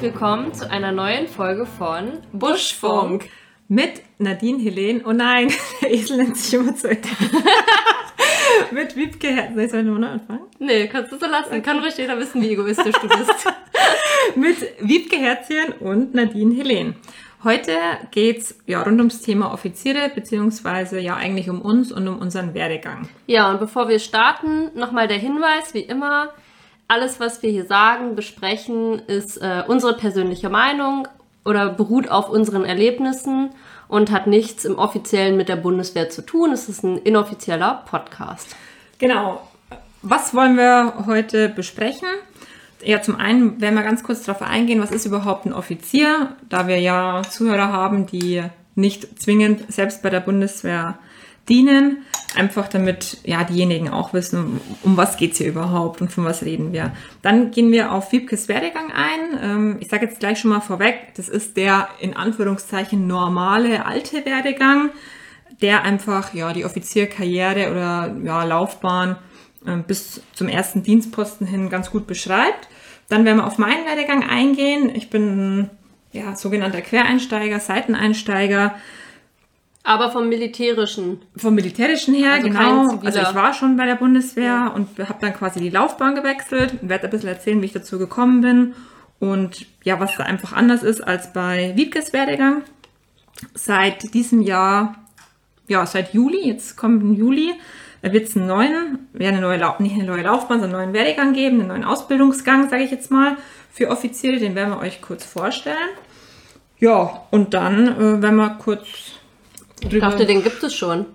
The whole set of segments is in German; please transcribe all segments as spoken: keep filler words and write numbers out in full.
willkommen zu einer neuen Folge von Buschfunk. Mit Nadine Helene. Oh nein, der Esel nennt sich immer zu Ende. Mit Wiebke Herzchen. Soll ich mal neu anfangen? Nee, kannst du so lassen. Okay. Kann ruhig jeder wissen, wie egoistisch du bist. Mit Wiebke Herzchen und Nadine Helene. Heute geht's ja rund ums Thema Offiziere, beziehungsweise ja eigentlich um uns und um unseren Werdegang. Ja, und bevor wir starten, nochmal der Hinweis, wie immer, alles, was wir hier sagen, besprechen, ist äh, unsere persönliche Meinung oder beruht auf unseren Erlebnissen und hat nichts im Offiziellen mit der Bundeswehr zu tun. Es ist ein inoffizieller Podcast. Genau. Was wollen wir heute besprechen? Ja, zum einen werden wir ganz kurz darauf eingehen, was ist überhaupt ein Offizier, da wir ja Zuhörer haben, die nicht zwingend selbst bei der Bundeswehr dienen, einfach damit ja diejenigen auch wissen, um was geht's hier überhaupt und von was reden wir. Dann gehen wir auf Wiebkes Werdegang ein. Ich sage jetzt gleich schon mal vorweg, das ist der in Anführungszeichen normale alte Werdegang, der einfach ja die Offizierkarriere oder ja Laufbahn bis zum ersten Dienstposten hin ganz gut beschreibt. Dann werden wir auf meinen Werdegang eingehen. Ich bin ja sogenannter Quereinsteiger, Seiteneinsteiger. Aber vom Militärischen. Vom Militärischen her, also genau. Also ich war schon bei der Bundeswehr ja. und habe dann quasi die Laufbahn gewechselt. Ich werde ein bisschen erzählen, wie ich dazu gekommen bin und ja, was da einfach anders ist als bei Wiebkes Werdegang. Seit diesem Jahr, ja, seit Juli, jetzt kommt im Juli, wird es einen neuen, ja, eine neue, Lau- nicht eine neue Laufbahn, sondern einen neuen Werdegang geben, einen neuen Ausbildungsgang, sage ich jetzt mal, für Offiziere. Den werden wir euch kurz vorstellen. Ja, und dann äh, werden wir kurz drüber... Ich dachte, den gibt es schon.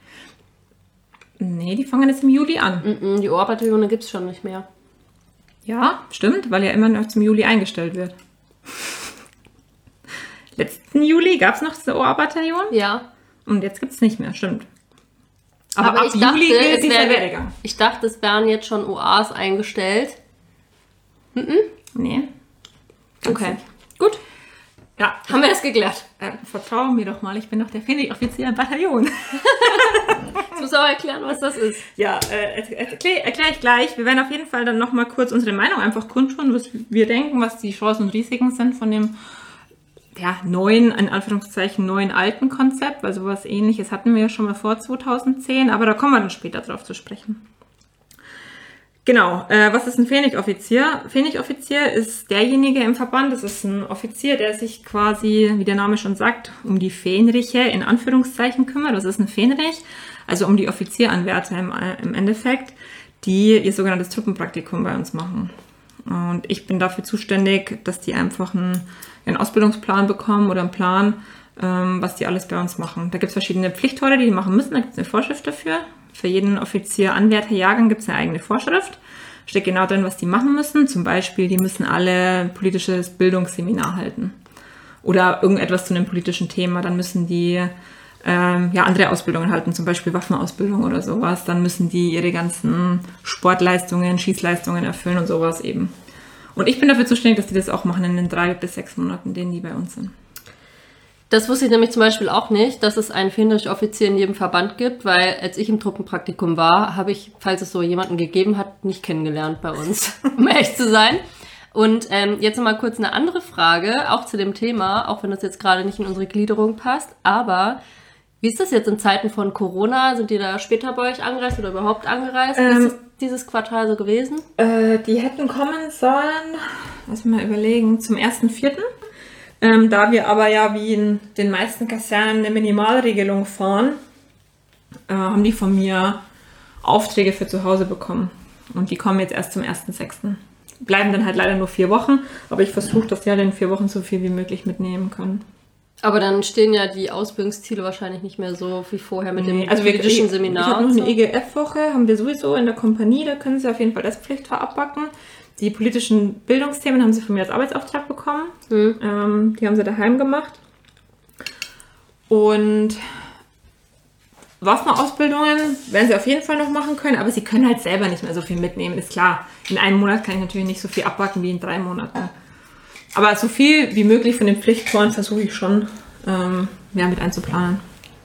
Nee, die fangen jetzt im Juli an. Mm-mm, die Ohrbataillone gibt es schon nicht mehr. Ja, stimmt, weil ja immer noch zum Juli eingestellt wird. Letzten Juli gab es noch das Ohrbataillon. Ja. Und jetzt gibt es nicht mehr, stimmt. Aber, Aber ab ich dachte, Juli geht es dieser wär, Werdegang. Ich dachte, es wären jetzt schon O As eingestellt. Mm-mm. Nee. Okay, nicht. Gut. Ja. Haben wir das geklärt? Äh, vertrau mir doch mal, ich bin doch der Fähnrich-Offizier im Bataillon. Ich muss auch erklären, was das ist. Ja, äh, erkläre erklär ich gleich. Wir werden auf jeden Fall dann nochmal kurz unsere Meinung einfach kundtun, was wir denken, was die Chancen und Risiken sind von dem ja, neuen, in Anführungszeichen, neuen alten Konzept, weil sowas Ähnliches hatten wir ja schon mal vor zweitausendzehn, aber da kommen wir dann später drauf zu sprechen. Genau, äh, was ist ein Fähnrich-Offizier? Fähnrich-Offizier ist derjenige im Verband, das ist ein Offizier, der sich quasi, wie der Name schon sagt, um die Fähnriche in Anführungszeichen kümmert. Das ist ein Fähnrich, also um die Offizieranwärter im, im Endeffekt, die ihr sogenanntes Truppenpraktikum bei uns machen. Und ich bin dafür zuständig, dass die einfach einen, einen Ausbildungsplan bekommen oder einen Plan, ähm, was die alles bei uns machen. Da gibt es verschiedene Pflichthorde, die die machen müssen. Da gibt es eine Vorschrift dafür. Für jeden Offizier-Anwärter-Jahrgang gibt es eine eigene Vorschrift. Steht genau drin, was die machen müssen. Zum Beispiel, die müssen alle politisches Bildungsseminar halten. Oder irgendetwas zu einem politischen Thema. Dann müssen die ähm, ja, andere Ausbildungen halten, zum Beispiel Waffenausbildung oder sowas. Dann müssen die ihre ganzen Sportleistungen, Schießleistungen erfüllen und sowas eben. Und ich bin dafür zuständig, dass die das auch machen in den drei bis sechs Monaten, denen die bei uns sind. Das wusste ich nämlich zum Beispiel auch nicht, dass es einen Fähnrich-Offizier in jedem Verband gibt, weil als ich im Truppenpraktikum war, habe ich, falls es so jemanden gegeben hat, nicht kennengelernt bei uns, um ehrlich zu sein. Und ähm, jetzt nochmal kurz eine andere Frage, auch zu dem Thema, auch wenn das jetzt gerade nicht in unsere Gliederung passt, aber wie ist das jetzt in Zeiten von Corona? Sind die da später bei euch angereist oder überhaupt angereist? Ähm, wie ist das dieses Quartal so gewesen? Äh, die hätten kommen sollen, lass mich mal überlegen, zum ersten Vierten Ähm, da wir aber ja wie in den meisten Kasernen eine Minimalregelung fahren, äh, haben die von mir Aufträge für zu Hause bekommen. Und die kommen jetzt erst zum ersten Sechsten Bleiben dann halt leider nur vier Wochen, aber ich versuche, dass die halt in vier Wochen so viel wie möglich mitnehmen können. Aber dann stehen ja die Ausbildungsziele wahrscheinlich nicht mehr so wie vorher mit nee, dem also politischen wir, Seminar. Ich habe noch so. eine E G F-Woche, haben wir sowieso in der Kompanie, da können sie auf jeden Fall das Pflichtfach abbacken. Die politischen Bildungsthemen haben sie von mir als Arbeitsauftrag bekommen. Mhm. Ähm, die haben sie daheim gemacht. Und Waffenausbildungen werden sie auf jeden Fall noch machen können, aber sie können halt selber nicht mehr so viel mitnehmen, ist klar. In einem Monat kann ich natürlich nicht so viel abbacken wie in drei Monaten. Aber so viel wie möglich von den Pflichttoren versuche ich schon ähm, ja, mit einzuplanen.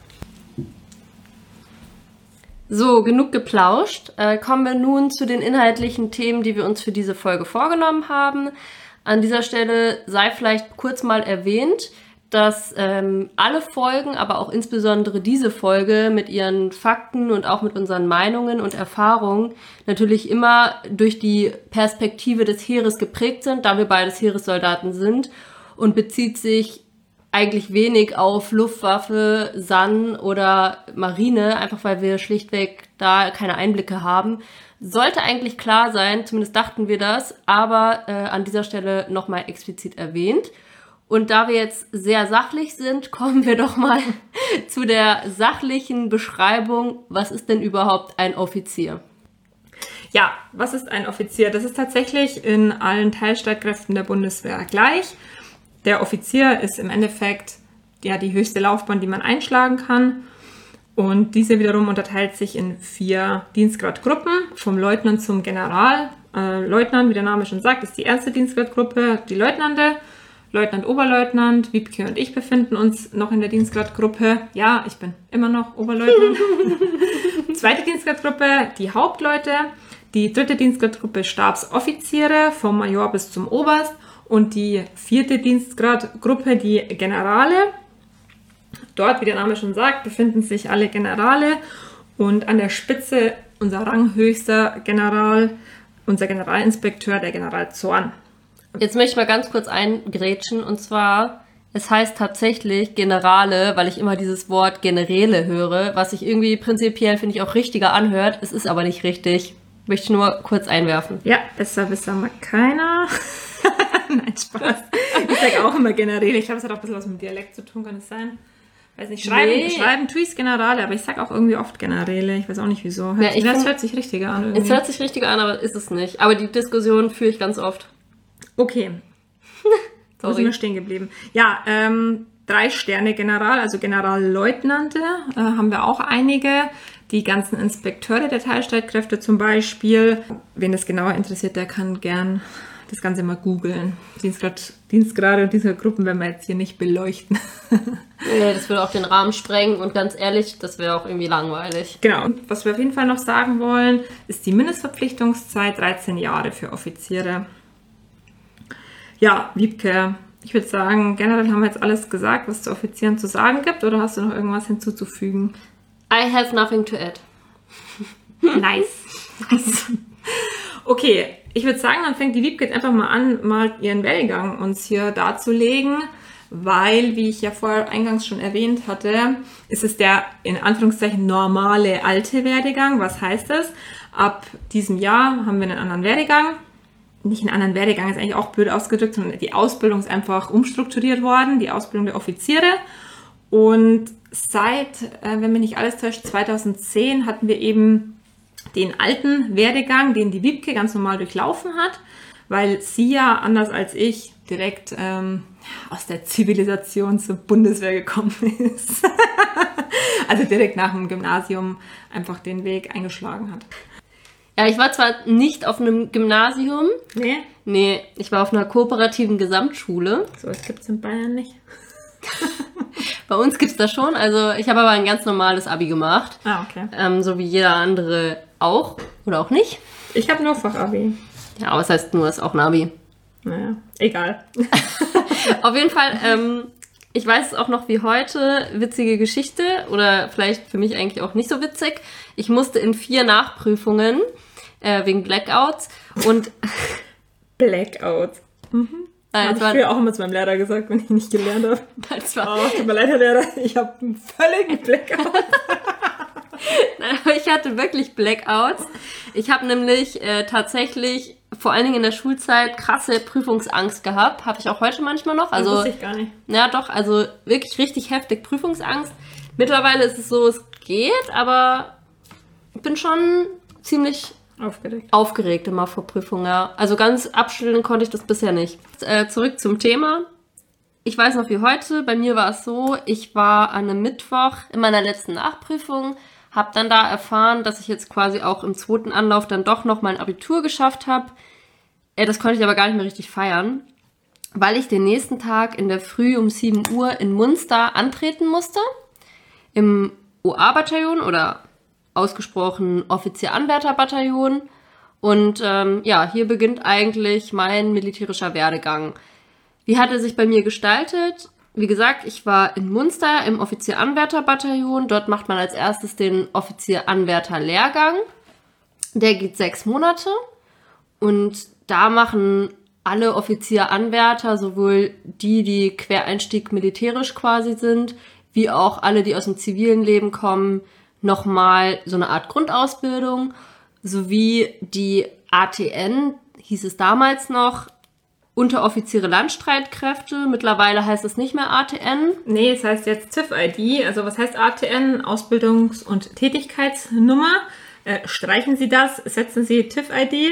So, genug geplauscht. Äh, kommen wir nun zu den inhaltlichen Themen, die wir uns für diese Folge vorgenommen haben. An dieser Stelle sei vielleicht kurz mal erwähnt, dass ähm, alle Folgen, aber auch insbesondere diese Folge mit ihren Fakten und auch mit unseren Meinungen und Erfahrungen natürlich immer durch die Perspektive des Heeres geprägt sind, da wir beides Heeressoldaten sind, und bezieht sich eigentlich wenig auf Luftwaffe, S A N oder Marine, einfach weil wir schlichtweg da keine Einblicke haben. Sollte eigentlich klar sein, zumindest dachten wir das, aber äh, an dieser Stelle nochmal explizit erwähnt. Und da wir jetzt sehr sachlich sind, kommen wir doch mal zu der sachlichen Beschreibung, was ist denn überhaupt ein Offizier? Ja, was ist ein Offizier? Das ist tatsächlich in allen Teilstreitkräften der Bundeswehr gleich. Der Offizier ist im Endeffekt ja die höchste Laufbahn, die man einschlagen kann. Und diese wiederum unterteilt sich in vier Dienstgradgruppen, vom Leutnant zum General. Äh, Leutnant, wie der Name schon sagt, ist die erste Dienstgradgruppe, die Leutnante. Leutnant, Oberleutnant, Wiebke und ich befinden uns noch in der Dienstgradgruppe. Ja, ich bin immer noch Oberleutnant. Zweite Dienstgradgruppe, die Hauptleute. Die dritte Dienstgradgruppe, Stabsoffiziere, vom Major bis zum Oberst. Und die vierte Dienstgradgruppe, die Generale. Dort, wie der Name schon sagt, befinden sich alle Generale. Und an der Spitze unser ranghöchster General, unser Generalinspekteur, der General Zorn. Jetzt möchte ich mal ganz kurz eingrätschen, und zwar, es heißt tatsächlich Generale, weil ich immer dieses Wort Generäle höre, was sich irgendwie prinzipiell, finde ich, auch richtiger anhört. Es ist aber nicht richtig. Möchte ich nur kurz einwerfen. Ja, besser besser mag keiner. Nein, Spaß. Ich sage auch immer Generäle. Ich glaube, es hat auch ein bisschen was mit dem Dialekt zu tun, kann es sein? Weiß nicht, schreiben, nee. schreiben tue ich es Generale, aber ich sage auch irgendwie oft Generäle. Ich weiß auch nicht, wieso. Hört, ja, ich das find, hört sich richtiger an. Irgendwie. Es hört sich richtiger an, aber ist es nicht. Aber die Diskussion führe ich ganz oft. Okay. Wo sind wir stehen geblieben? Ja, ähm, drei Sterne General, also Generalleutnante, äh, haben wir auch einige. Die ganzen Inspekteure der Teilstreitkräfte zum Beispiel. Wen das genauer interessiert, der kann gern das Ganze mal googeln. Dienstgrad, Dienstgrade und Dienstgradgruppen werden wir jetzt hier nicht beleuchten. Nee, das würde auch den Rahmen sprengen und ganz ehrlich, das wäre auch irgendwie langweilig. Genau. Und was wir auf jeden Fall noch sagen wollen, ist die Mindestverpflichtungszeit dreizehn Jahre für Offiziere. Ja, Wiebke, ich würde sagen, generell haben wir jetzt alles gesagt, was zu Offizieren zu sagen gibt, oder hast du noch irgendwas hinzuzufügen? I have nothing to add. Nice. Nice. Okay, ich würde sagen, dann fängt die Wiebke jetzt einfach mal an, mal ihren Werdegang uns hier darzulegen, weil, wie ich ja vorher eingangs schon erwähnt hatte, ist es der in Anführungszeichen normale alte Werdegang. Was heißt das? Ab diesem Jahr haben wir einen anderen Werdegang. Nicht einen anderen Werdegang, ist eigentlich auch blöd ausgedrückt, sondern die Ausbildung ist einfach umstrukturiert worden, die Ausbildung der Offiziere. Und seit, äh, wenn mich nicht alles täuscht, zweitausendzehn hatten wir eben den alten Werdegang, den die Wiebke ganz normal durchlaufen hat, weil sie ja, anders als ich, direkt ähm, aus der Zivilisation zur Bundeswehr gekommen ist. Also direkt nach dem Gymnasium einfach den Weg eingeschlagen hat. Ja, ich war zwar nicht auf einem Gymnasium. Nee? Nee, ich war auf einer kooperativen Gesamtschule. So, das gibt's in Bayern nicht. Bei uns gibt's das schon. Also ich habe aber ein ganz normales Abi gemacht. Ah, okay. Ähm, so wie jeder andere auch. Oder auch nicht. Ich habe nur Fachabi. Ja, aber es heißt nur, es ist auch ein Abi. Naja, egal. Auf jeden Fall, ähm, ich weiß es auch noch wie heute, witzige Geschichte. Oder vielleicht für mich eigentlich auch nicht so witzig. Ich musste in vier Nachprüfungen äh, wegen Blackouts und... Blackouts. Mhm. Nein, habe ich früher auch immer zu meinem Lehrer gesagt, wenn ich nicht gelernt habe. Das war oh, tut mir leid, Herr Lehrer, ich habe einen völligen Blackout. Nein, aber ich hatte wirklich Blackouts. Ich habe nämlich äh, tatsächlich, vor allen Dingen in der Schulzeit, krasse Prüfungsangst gehabt. Habe ich auch heute manchmal noch. Also, das wusste ich gar nicht. Ja, doch, also wirklich richtig heftig Prüfungsangst. Mittlerweile ist es so, es geht, aber ich bin schon ziemlich... Aufgeregt. Aufgeregt immer vor Prüfungen, ja. Also ganz abstellen konnte ich das bisher nicht. Äh, zurück zum Thema. Ich weiß noch wie heute, bei mir war es so, ich war an einem Mittwoch in meiner letzten Nachprüfung, habe dann da erfahren, dass ich jetzt quasi auch im zweiten Anlauf dann doch noch mein Abitur geschafft habe. Äh, das konnte ich aber gar nicht mehr richtig feiern, weil ich den nächsten Tag in der Früh um sieben Uhr in Munster antreten musste. Im O A-Bataillon oder ausgesprochen Offizier-Anwärter-Bataillon. Und ähm, ja, hier beginnt eigentlich mein militärischer Werdegang. Wie hat er sich bei mir gestaltet? Wie gesagt, ich war in Munster im Offizier-Anwärter-Bataillon. Dort macht man als erstes den Offizier-Anwärter-Lehrgang. Der geht sechs Monate. Und da machen alle Offizier-Anwärter, sowohl die, die Quereinstieg militärisch quasi sind, wie auch alle, die aus dem zivilen Leben kommen, nochmal so eine Art Grundausbildung, sowie die A T N, hieß es damals noch, Unteroffiziere Landstreitkräfte. Mittlerweile heißt es nicht mehr A T N. Nee, es heißt jetzt T I F I D. Also was heißt A T N? Ausbildungs- und Tätigkeitsnummer. Äh, streichen Sie das, setzen Sie T I F I D.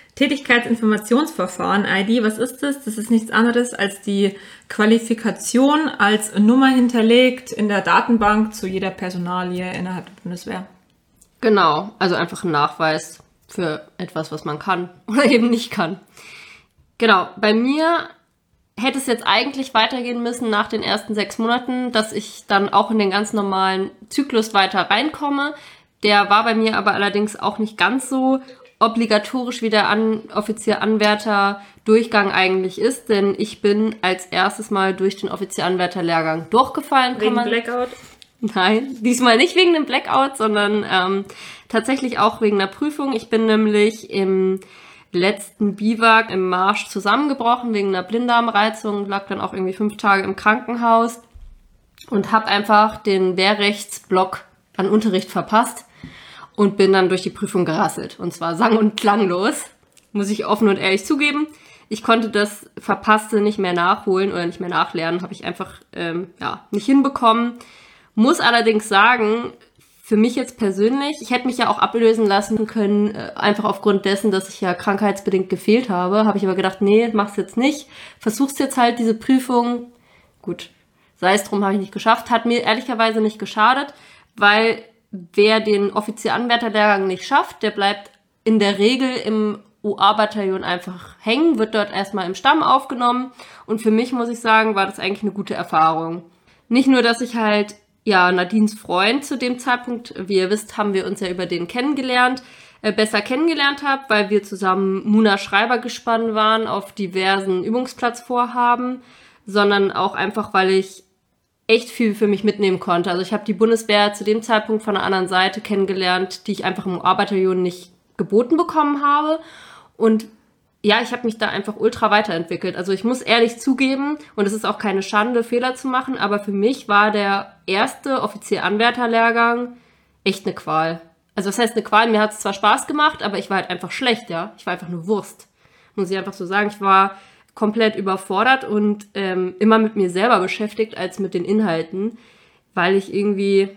Tätigkeitsinformationsverfahren I D, was ist das? Das ist nichts anderes als die Qualifikation als Nummer hinterlegt in der Datenbank zu jeder Personalie innerhalb der Bundeswehr. Genau, also einfach ein Nachweis für etwas, was man kann oder eben nicht kann. Genau, bei mir hätte es jetzt eigentlich weitergehen müssen nach den ersten sechs Monaten, dass ich dann auch in den ganz normalen Zyklus weiter reinkomme. Der war bei mir aber allerdings auch nicht ganz so obligatorisch, wie der An- Offizier-Anwärter-Durchgang eigentlich ist, denn ich bin als erstes mal durch den Offizier-Anwärter-Lehrgang durchgefallen. Wegen man... Blackout? Nein, diesmal nicht wegen dem Blackout, sondern ähm, tatsächlich auch wegen der Prüfung. Ich bin nämlich im letzten Biwak im Marsch zusammengebrochen wegen einer Blinddarmreizung, lag dann auch irgendwie fünf Tage im Krankenhaus und habe einfach den Wehrrechtsblock an Unterricht verpasst. Und bin dann durch die Prüfung gerasselt. Und zwar sang- und klanglos. Muss ich offen und ehrlich zugeben. Ich konnte das Verpasste nicht mehr nachholen oder nicht mehr nachlernen. Habe ich einfach ähm, ja nicht hinbekommen. Muss allerdings sagen, für mich jetzt persönlich, ich hätte mich ja auch ablösen lassen können, äh, einfach aufgrund dessen, dass ich ja krankheitsbedingt gefehlt habe. Habe ich aber gedacht, nee, mach's jetzt nicht. Versuch's jetzt halt diese Prüfung. Gut, sei es drum, habe ich nicht geschafft. Hat mir ehrlicherweise nicht geschadet, weil wer den Offizier-Anwärter-Lehrgang nicht schafft, der bleibt in der Regel im U A-Bataillon einfach hängen, wird dort erstmal im Stamm aufgenommen. Und für mich, muss ich sagen, war das eigentlich eine gute Erfahrung. Nicht nur, dass ich halt, ja, Nadines Freund zu dem Zeitpunkt, wie ihr wisst, haben wir uns ja über den kennengelernt, äh, besser kennengelernt habe, weil wir zusammen Muna Schreiber gespannt waren auf diversen Übungsplatzvorhaben, sondern auch einfach, weil ich echt viel für mich mitnehmen konnte. Also ich habe die Bundeswehr zu dem Zeitpunkt von einer anderen Seite kennengelernt, die ich einfach im U A-Bataillon nicht geboten bekommen habe. Und ja, ich habe mich da einfach ultra weiterentwickelt. Also ich muss ehrlich zugeben, und es ist auch keine Schande, Fehler zu machen, aber für mich war der erste Offizier-Anwärter-Lehrgang echt eine Qual. Also was heißt eine Qual? Mir hat es zwar Spaß gemacht, aber ich war halt einfach schlecht, ja. Ich war einfach eine Wurst. Muss ich einfach so sagen. Ich war komplett überfordert und ähm, immer mit mir selber beschäftigt als mit den Inhalten, weil ich irgendwie,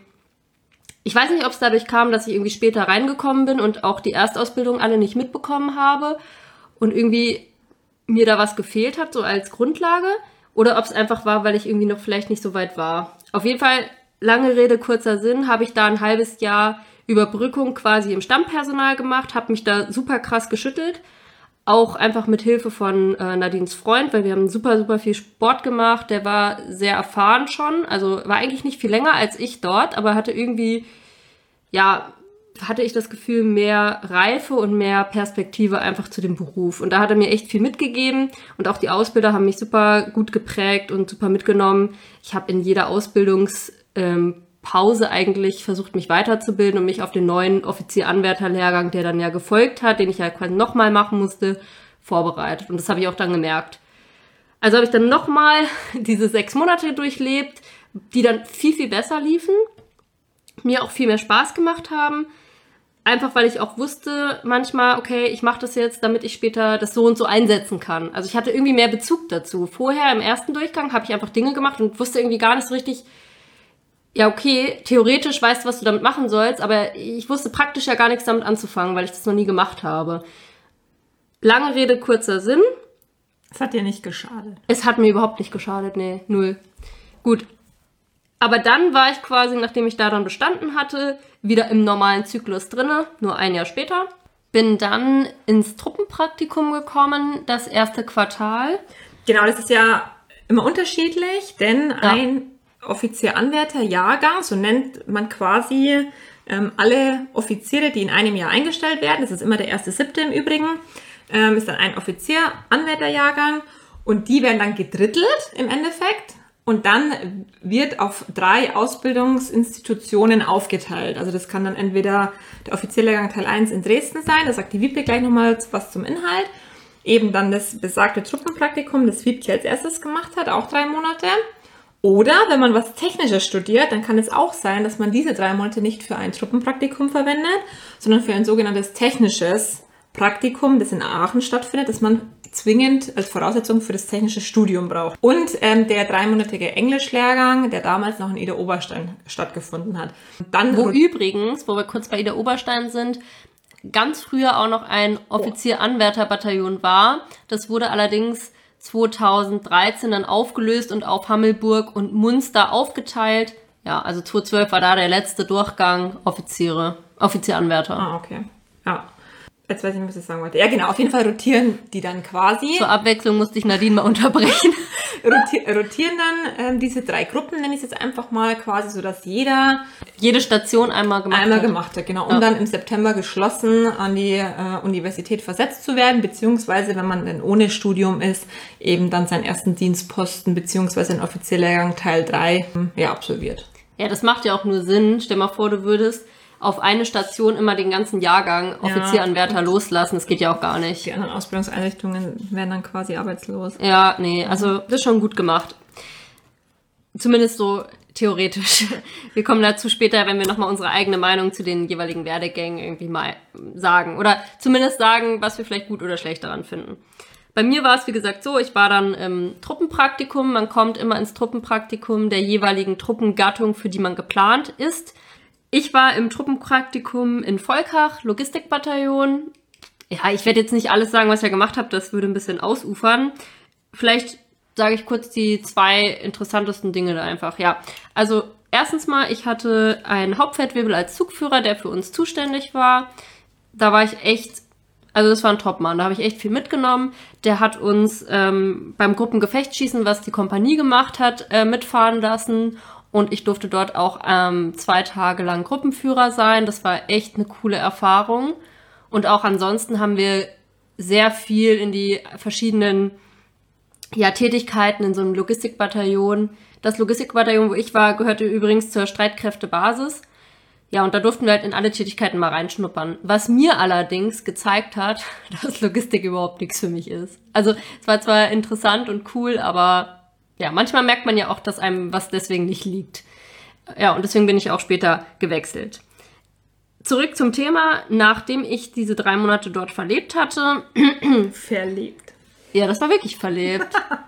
ich weiß nicht, ob es dadurch kam, dass ich irgendwie später reingekommen bin und auch die Erstausbildung alle nicht mitbekommen habe und irgendwie mir da was gefehlt hat, so als Grundlage, oder ob es einfach war, weil ich irgendwie noch vielleicht nicht so weit war. Auf jeden Fall, lange Rede, kurzer Sinn, habe ich da ein halbes Jahr Überbrückung quasi im Stammpersonal gemacht, habe mich da super krass geschüttelt. Auch einfach mit Hilfe von äh, Nadines Freund, weil wir haben super, super viel Sport gemacht. Der war sehr erfahren schon, also war eigentlich nicht viel länger als ich dort, aber hatte irgendwie, ja, hatte ich das Gefühl, mehr Reife und mehr Perspektive einfach zu dem Beruf. Und da hat er mir echt viel mitgegeben und auch die Ausbilder haben mich super gut geprägt und super mitgenommen. Ich habe in jeder Ausbildungs- ähm, Pause eigentlich versucht, mich weiterzubilden und mich auf den neuen Offizier-Anwärter-Lehrgang, der dann ja gefolgt hat, den ich ja quasi nochmal machen musste, vorbereitet. Und das habe ich auch dann gemerkt. Also habe ich dann nochmal diese sechs Monate durchlebt, die dann viel, viel besser liefen, mir auch viel mehr Spaß gemacht haben. Einfach, weil ich auch wusste manchmal, okay, ich mache das jetzt, damit ich später das so und so einsetzen kann. Also ich hatte irgendwie mehr Bezug dazu. Vorher im ersten Durchgang habe ich einfach Dinge gemacht und wusste irgendwie gar nicht so richtig, ja, okay, theoretisch weißt du, was du damit machen sollst, aber ich wusste praktisch ja gar nichts damit anzufangen, weil ich das noch nie gemacht habe. Lange Rede, kurzer Sinn. Es hat dir nicht geschadet. Es hat mir überhaupt nicht geschadet, nee, null. Gut. Aber dann war ich quasi, nachdem ich da dann bestanden hatte, wieder im normalen Zyklus drinne, nur ein Jahr später. Bin dann ins Truppenpraktikum gekommen, das erste Quartal. Genau, das ist ja immer unterschiedlich, denn ja. ein Offizier-Anwärter-Jahrgang, so nennt man quasi ähm, alle Offiziere, die in einem Jahr eingestellt werden, das ist immer der erste siebte im Übrigen, ähm, ist dann ein Offizier-Anwärterjahrgang und die werden dann gedrittelt im Endeffekt. Und dann wird auf drei Ausbildungsinstitutionen aufgeteilt. Also das kann dann entweder der Offizierlehrgang Teil eins in Dresden sein, da sagt die Wiebke gleich nochmal was zum Inhalt. Eben dann das besagte Truppenpraktikum, das Wiebke als erstes gemacht hat, auch drei Monate. Oder wenn man was Technisches studiert, dann kann es auch sein, dass man diese drei Monate nicht für ein Truppenpraktikum verwendet, sondern für ein sogenanntes technisches Praktikum, das in Aachen stattfindet, das man zwingend als Voraussetzung für das technische Studium braucht. Und ähm, der dreimonatige Englischlehrgang, der damals noch in Ida Oberstein stattgefunden hat. Dann wo übrigens, wo wir kurz bei Ida Oberstein sind, ganz früher auch noch ein Offizier-Anwärter-Bataillon war. Das wurde allerdings zweitausenddreizehn dann aufgelöst und auf Hammelburg und Munster aufgeteilt. Ja, also zweitausendzwölf war da der letzte Durchgang Offiziere, Offizier-Anwärter. Ah, okay. Ja. Jetzt weiß ich nicht, was ich sagen wollte. Ja, genau. Auf jeden Fall rotieren die dann quasi. Zur Abwechslung musste ich Nadine mal unterbrechen. Roti- rotieren dann ähm, diese drei Gruppen, nenne ich es jetzt einfach mal, quasi so, dass jeder jede Station einmal gemacht einmal hat. gemacht hat, genau. Um Ja. dann im September geschlossen an die äh, Universität versetzt zu werden, beziehungsweise, wenn man dann ohne Studium ist, eben dann seinen ersten Dienstposten, beziehungsweise den Offizierlehrgang Teil drei ähm, ja, absolviert. Ja, das macht ja auch nur Sinn. Stell mal vor, du würdest auf eine Station immer den ganzen Jahrgang Offizieranwärter loslassen. Das geht ja auch gar nicht. Die anderen Ausbildungseinrichtungen werden dann quasi arbeitslos. Ja, nee, also das ist schon gut gemacht. Zumindest so theoretisch. Wir kommen dazu später, wenn wir nochmal unsere eigene Meinung zu den jeweiligen Werdegängen irgendwie mal sagen. Oder zumindest sagen, was wir vielleicht gut oder schlecht daran finden. Bei mir war es, wie gesagt, so, ich war dann im Truppenpraktikum. Man kommt immer ins Truppenpraktikum der jeweiligen Truppengattung, für die man geplant ist. Ich war im Truppenpraktikum in Volkach, Logistikbataillon. Ja, ich werde jetzt nicht alles sagen, was ich ja gemacht habe, das würde ein bisschen ausufern. Vielleicht sage ich kurz die zwei interessantesten Dinge da einfach. Ja, also erstens mal, ich hatte einen Hauptfeldwebel als Zugführer, der für uns zuständig war. Da war ich echt, also das war ein Topmann, da habe ich echt viel mitgenommen. Der hat uns ähm, beim Gruppengefechtsschießen, was die Kompanie gemacht hat, äh, mitfahren lassen. Und ich durfte dort auch ähm, zwei Tage lang Gruppenführer sein. Das war echt eine coole Erfahrung. Und auch ansonsten haben wir sehr viel in die verschiedenen ja, Tätigkeiten in so einem Logistikbataillon. Das Logistikbataillon, wo ich war, gehörte übrigens zur Streitkräftebasis. Ja, und da durften wir halt in alle Tätigkeiten mal reinschnuppern. Was mir allerdings gezeigt hat, dass Logistik überhaupt nichts für mich ist. Also es war zwar interessant und cool, aber ja, manchmal merkt man ja auch, dass einem was deswegen nicht liegt. Ja, und deswegen bin ich auch später gewechselt. Zurück zum Thema. Nachdem ich diese drei Monate dort verlebt hatte. Verlebt. Ja, das war wirklich verlebt.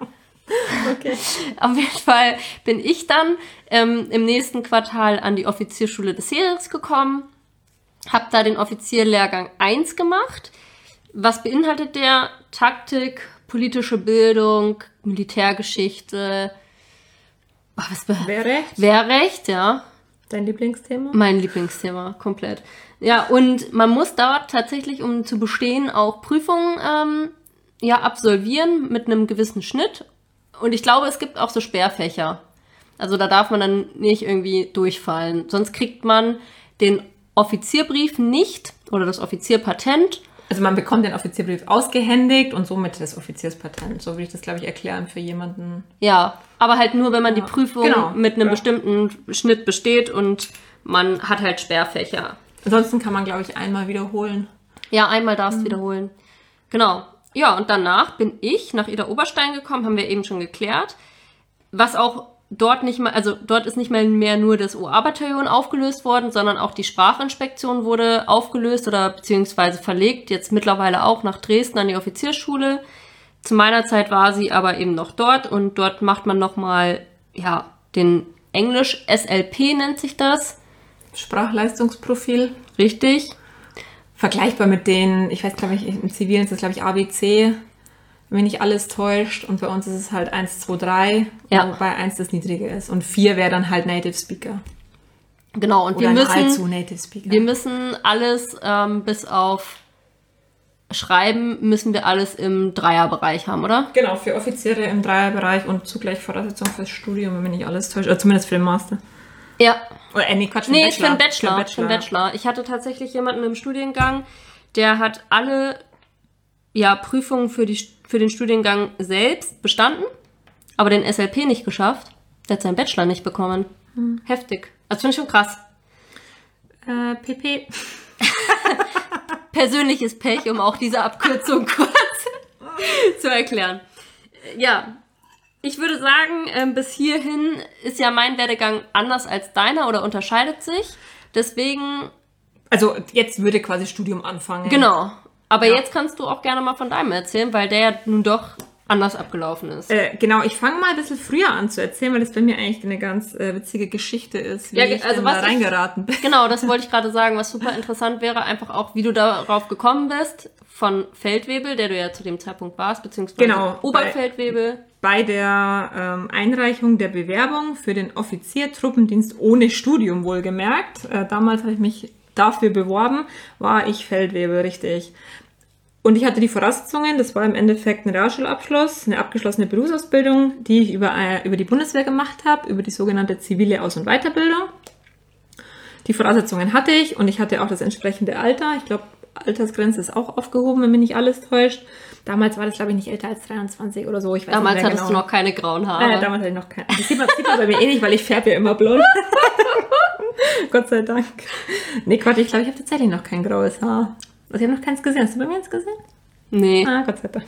Okay. Auf jeden Fall bin ich dann ähm, im nächsten Quartal an die Offizierschule des Heeres gekommen. Hab da den Offizierlehrgang eins gemacht. Was beinhaltet der? Taktik, politische Bildung, Militärgeschichte. Oh, was be- Wehrrecht? Wehrrecht, ja. Dein Lieblingsthema? Mein Lieblingsthema, komplett. Ja, und man muss dort tatsächlich, um zu bestehen, auch Prüfungen ähm, ja, absolvieren mit einem gewissen Schnitt. Und ich glaube, es gibt auch so Sperrfächer. Also da darf man dann nicht irgendwie durchfallen. Sonst kriegt man den Offizierbrief nicht oder das Offizierpatent. Also man bekommt den Offizierbrief ausgehändigt und somit das Offizierspatent. So würde ich das, glaube ich, erklären für jemanden. Ja, aber halt nur, wenn man die Prüfung genau. mit einem Ja. bestimmten Schnitt besteht und man hat halt Sperrfächer. Ansonsten kann man, glaube ich, einmal wiederholen. Ja, einmal darfst du wiederholen. Genau. Ja, und danach bin ich nach Ida Oberstein gekommen, haben wir eben schon geklärt. Was auch dort nicht mal, also dort ist nicht mal mehr nur das O A-Bataillon aufgelöst worden, sondern auch die Sprachinspektion wurde aufgelöst oder beziehungsweise verlegt, jetzt mittlerweile auch nach Dresden an die Offiziersschule. Zu meiner Zeit war sie aber eben noch dort und dort macht man nochmal, ja, den Englisch S L P nennt sich das. Sprachleistungsprofil. Richtig. Vergleichbar mit den, ich weiß, glaube ich, im Zivilen ist das, glaube ich, A B C, wenn mich nicht alles täuscht. Und bei uns ist es halt eins, zwei, drei, Ja. wobei eins das niedrige ist. Und vier wäre dann halt Native Speaker. Genau, und Oder wir müssen, nahezu Native Speaker. wir müssen alles ähm, bis auf Schreiben müssen wir alles im Dreierbereich haben, oder? Genau, für Offiziere im Dreierbereich und zugleich Voraussetzung fürs Studium, wenn mich nicht alles täuscht. Oder zumindest für den Master. Ja. Oder, äh, nee, Quatsch, für Nee, den für einen Bachelor. Bachelor. Für einen Bachelor. Ich hatte tatsächlich jemanden im Studiengang, der hat alle ja, Prüfungen für, die, für den Studiengang selbst bestanden, aber den S L P nicht geschafft. Der hat seinen Bachelor nicht bekommen. Hm. Heftig. Also finde ich schon krass. Äh, P P. Persönliches Pech, um auch diese Abkürzung kurz zu erklären. Ja, ich würde sagen, ähm, bis hierhin ist ja mein Werdegang anders als deiner oder unterscheidet sich. Deswegen... Also jetzt würde quasi Studium anfangen. Genau. Aber ja. jetzt kannst du auch gerne mal von deinem erzählen, weil der ja nun doch anders abgelaufen ist. Äh, genau, ich fange mal ein bisschen früher an zu erzählen, weil das bei mir eigentlich eine ganz äh, witzige Geschichte ist, wie ja, ich also denn was da reingeraten bin. Genau, das wollte ich gerade sagen. Was super interessant wäre, einfach auch, wie du darauf gekommen bist, von Feldwebel, der du ja zu dem Zeitpunkt warst, beziehungsweise genau, Oberfeldwebel. Bei, bei der ähm, Einreichung der Bewerbung für den Offiziertruppendienst ohne Studium wohlgemerkt, äh, damals habe ich mich dafür beworben, war ich Feldwebel, richtig. Und ich hatte die Voraussetzungen, das war im Endeffekt ein Realschulabschluss, eine abgeschlossene Berufsausbildung, die ich über, äh, über die Bundeswehr gemacht habe, über die sogenannte zivile Aus- und Weiterbildung. Die Voraussetzungen hatte ich und ich hatte auch das entsprechende Alter. Ich glaube, Altersgrenze ist auch aufgehoben, wenn mich nicht alles täuscht. Damals war das, glaube ich, nicht älter als dreiundzwanzig oder so. Ich weiß damals nicht mehr hattest genau. du noch keine grauen Haare. Äh, damals hatte ich noch keine. Das sieht man, sieht man bei mir eh nicht, weil ich färbe ja immer blond. Gott sei Dank. Nee, Gott, ich glaube, ich habe tatsächlich noch kein graues Haar. Also ich habe noch keins gesehen. Hast du bei mir eins gesehen? Nee. Ah, Gott sei Dank.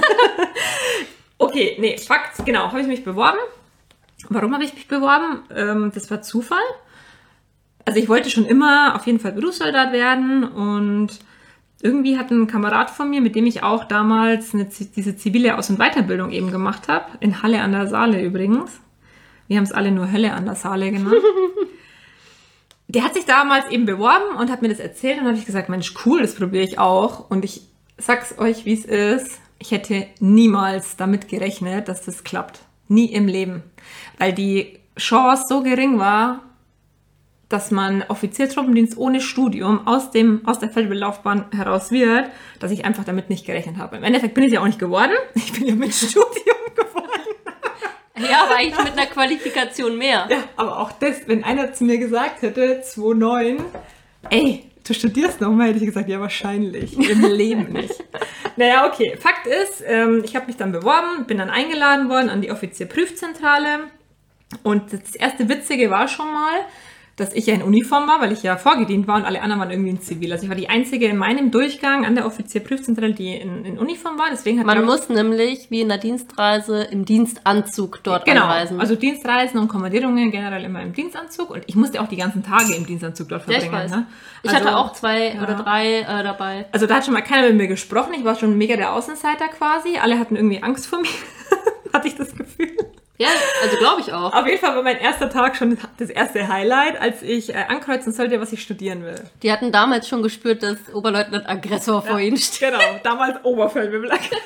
Okay, nee, Fakt, genau, habe ich mich beworben. Warum habe ich mich beworben? Ähm, das war Zufall. Also ich wollte schon immer auf jeden Fall Berufssoldat werden und irgendwie hat ein Kamerad von mir, mit dem ich auch damals eine, diese zivile Aus- und Weiterbildung eben gemacht habe, in Halle an der Saale übrigens. Wir haben es alle nur Hölle an der Saale genannt. Der hat sich damals eben beworben und hat mir das erzählt und habe ich gesagt, Mensch, cool, das probiere ich auch. Und ich sag's euch, wie es ist. Ich hätte niemals damit gerechnet, dass das klappt. Nie im Leben. Weil die Chance so gering war, dass man Offiziertruppendienst ohne Studium aus dem aus der Feldwebellaufbahn heraus wird, dass ich einfach damit nicht gerechnet habe. Im Endeffekt bin ich ja auch nicht geworden. Ich bin ja mit Studium geworden. Ja, aber eigentlich mit einer Qualifikation mehr. Ja, aber auch das, wenn einer zu mir gesagt hätte, zwei Komma neun, ey, du studierst nochmal, hätte ich gesagt, ja, wahrscheinlich. Im Leben nicht. Naja, okay. Fakt ist, ähm, ich habe mich dann beworben, bin dann eingeladen worden an die Offizierprüfzentrale. Und das erste Witzige war schon mal, dass ich ja in Uniform war, weil ich ja vorgedient war und alle anderen waren irgendwie in Zivil. Also ich war die Einzige in meinem Durchgang an der Offizierprüfzentrale, die in, in Uniform war. Deswegen hat Man ich, muss nämlich wie in der Dienstreise im Dienstanzug dort genau, anreisen. also Dienstreisen und Kommandierungen generell immer im Dienstanzug. Und ich musste auch die ganzen Tage im Dienstanzug dort verbringen. Ja, ich weiß. Ne? Ich Also, hatte auch zwei ja. oder drei äh, dabei. Also da hat schon mal keiner mit mir gesprochen. Ich war schon mega der Außenseiter quasi. Alle hatten irgendwie Angst vor mir, hatte ich das Gefühl. Ja, also glaube ich auch. Auf jeden Fall war mein erster Tag schon das erste Highlight, als ich äh, ankreuzen sollte, was ich studieren will. Die hatten damals schon gespürt, dass Oberleutnant Aggressor vor ihnen steht. Genau, damals Oberfeldwebel-Aggressor.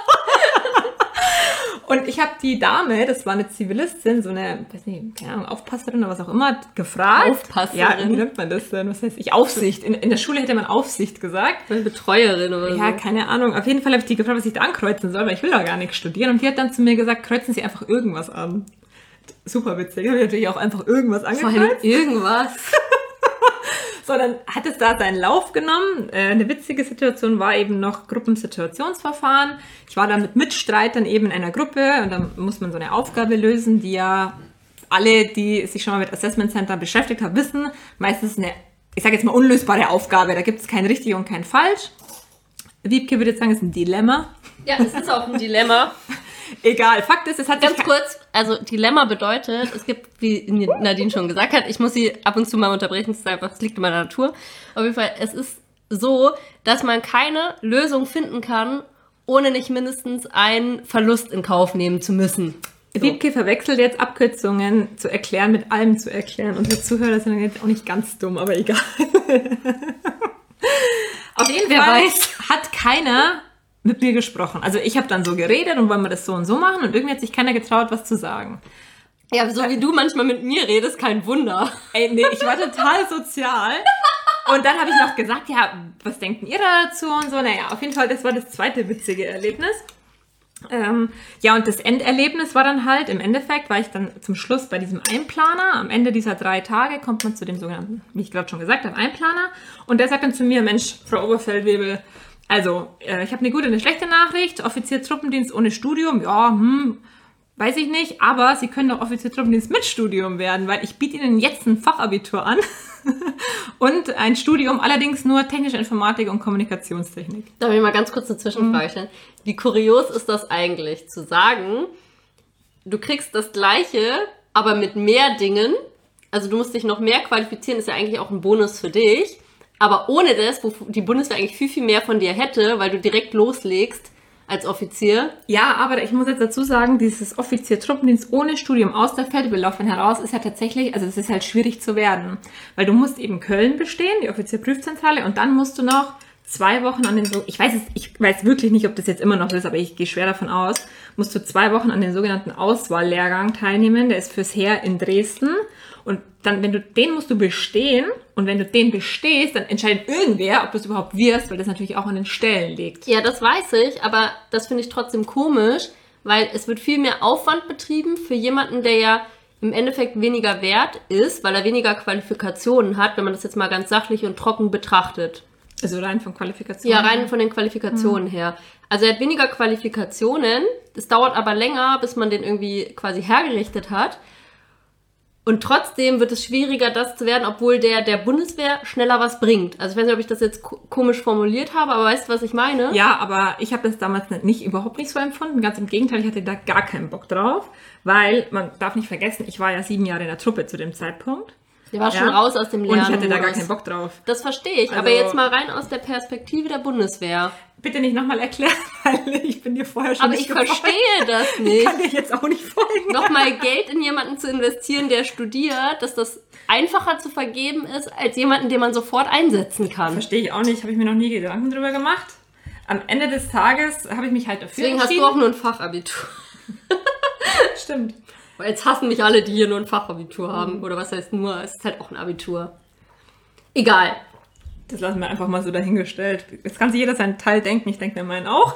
Und ich habe die Dame, das war eine Zivilistin, so eine, weiß nicht, keine Ahnung, Aufpasserin oder was auch immer, gefragt. Aufpasserin? Ja, wie nennt man das denn? Was heißt ich? Aufsicht. In, in der Schule hätte man Aufsicht gesagt. Eine Betreuerin oder Ja, so. keine Ahnung. Auf jeden Fall habe ich die gefragt, was ich da ankreuzen soll, weil ich will doch gar nichts studieren. Und die hat dann zu mir gesagt, kreuzen Sie einfach irgendwas an. Super witzig. Da habe ich natürlich auch einfach irgendwas Vor allem angekreuzt. irgendwas. So, dann hat es da seinen Lauf genommen. Äh, eine witzige Situation war eben noch Gruppensituationsverfahren. Ich war da mit Mitstreitern eben in einer Gruppe und dann muss man so eine Aufgabe lösen, die ja alle, die sich schon mal mit Assessment Center beschäftigt haben, wissen. Meistens eine, ich sage jetzt mal, unlösbare Aufgabe. Da gibt es kein richtig und kein falsch. Wiebke würde jetzt sagen, es ist ein Dilemma. Ja, es ist auch ein Dilemma. Egal, Fakt ist, es hat Ganz sich... kurz, also Dilemma bedeutet, es gibt, wie Nadine schon gesagt hat, ich muss sie ab und zu mal unterbrechen, das ist einfach, das liegt in meiner Natur. Auf jeden Fall, es ist so, dass man keine Lösung finden kann, ohne nicht mindestens einen Verlust in Kauf nehmen zu müssen. So. Wiebke verwechselt jetzt Abkürzungen zu erklären mit allem zu erklären. Unsere Zuhörer sind jetzt auch nicht ganz dumm, aber egal. Auf jeden Wer Fall weiß. hat keiner mit mir gesprochen. Also ich habe dann so geredet und wollen wir das so und so machen und irgendwie hat sich keiner getraut, was zu sagen. Ja, so wie du manchmal mit mir redest, kein Wunder. Ey, nee, ich war total sozial. Und dann habe ich noch gesagt, ja, was denken ihr da dazu und so. Naja, auf jeden Fall, das war das zweite witzige Erlebnis. Ähm, ja, und das Enderlebnis war dann halt, im Endeffekt war ich dann zum Schluss bei diesem Einplaner. Am Ende dieser drei Tage kommt man zu dem sogenannten, wie ich gerade schon gesagt habe, Einplaner. Und der sagt dann zu mir, Mensch, Frau Oberfeldwebel, also äh, ich habe eine gute und eine schlechte Nachricht. Offizier Truppendienst ohne Studium, ja, hm, weiß ich nicht. Aber Sie können doch Offizier Truppendienst mit Studium werden, weil ich biete Ihnen jetzt ein Fachabitur an. Und ein Studium, allerdings nur technische Informatik und Kommunikationstechnik. Darf ich mal ganz kurz eine Zwischenfrage stellen? Mhm. Wie kurios ist das eigentlich, zu sagen, du kriegst das Gleiche, aber mit mehr Dingen, also du musst dich noch mehr qualifizieren, ist ja eigentlich auch ein Bonus für dich, aber ohne das, wo die Bundeswehr eigentlich viel, viel mehr von dir hätte, weil du direkt loslegst als Offizier. Ja, aber ich muss jetzt dazu sagen, dieses Offizier Truppendienst ohne Studium aus der Feldwebellaufbahn heraus ist ja tatsächlich, also es ist halt schwierig zu werden. Weil du musst eben Köln bestehen, die Offizierprüfzentrale, und dann musst du noch zwei Wochen an den, so ich weiß es, ich weiß wirklich nicht, ob das jetzt immer noch so ist, aber ich gehe schwer davon aus, musst du zwei Wochen an den sogenannten Auswahllehrgang teilnehmen, der ist fürs Heer in Dresden. Und dann, wenn du, den musst du bestehen, und wenn du den bestehst, dann entscheidet irgendwer, ob du es überhaupt wirst, weil das natürlich auch an den Stellen liegt. Ja, das weiß ich, aber das finde ich trotzdem komisch, weil es wird viel mehr Aufwand betrieben für jemanden, der ja im Endeffekt weniger wert ist, weil er weniger Qualifikationen hat, wenn man das jetzt mal ganz sachlich und trocken betrachtet. Also rein von Qualifikationen? Ja, rein von den Qualifikationen mhm. her. Also er hat weniger Qualifikationen, es dauert aber länger, bis man den irgendwie quasi hergerichtet hat. Und trotzdem wird es schwieriger, das zu werden, obwohl der der Bundeswehr schneller was bringt. Also ich weiß nicht, ob ich das jetzt ko- komisch formuliert habe, aber weißt du, was ich meine? Ja, aber ich habe das damals nicht, nicht überhaupt nicht so empfunden. Ganz im Gegenteil, ich hatte da gar keinen Bock drauf. Weil, man darf nicht vergessen, ich war ja sieben Jahre in der Truppe zu dem Zeitpunkt. Der war ja schon raus aus dem Lernen. Und ich hatte da gar keinen Bock drauf. Das verstehe ich, also, aber jetzt mal rein aus der Perspektive der Bundeswehr. Bitte nicht nochmal erklären, weil ich bin dir vorher schon aber nicht Aber ich gefolgt. verstehe das nicht. Ich kann dir jetzt auch nicht folgen. Nochmal Geld in jemanden zu investieren, der studiert, dass das einfacher zu vergeben ist, als jemanden, den man sofort einsetzen kann. Verstehe ich auch nicht, habe ich mir noch nie Gedanken drüber gemacht. Am Ende des Tages habe ich mich halt dafür Deswegen entschieden. hast du auch nur ein Fachabitur. Stimmt. Weil jetzt hassen mich alle, die hier nur ein Fachabitur haben. Mhm. Oder was heißt nur, es ist halt auch ein Abitur. Egal. Das lassen wir einfach mal so dahingestellt. Jetzt kann sich jeder seinen Teil denken, ich denke mir meinen auch.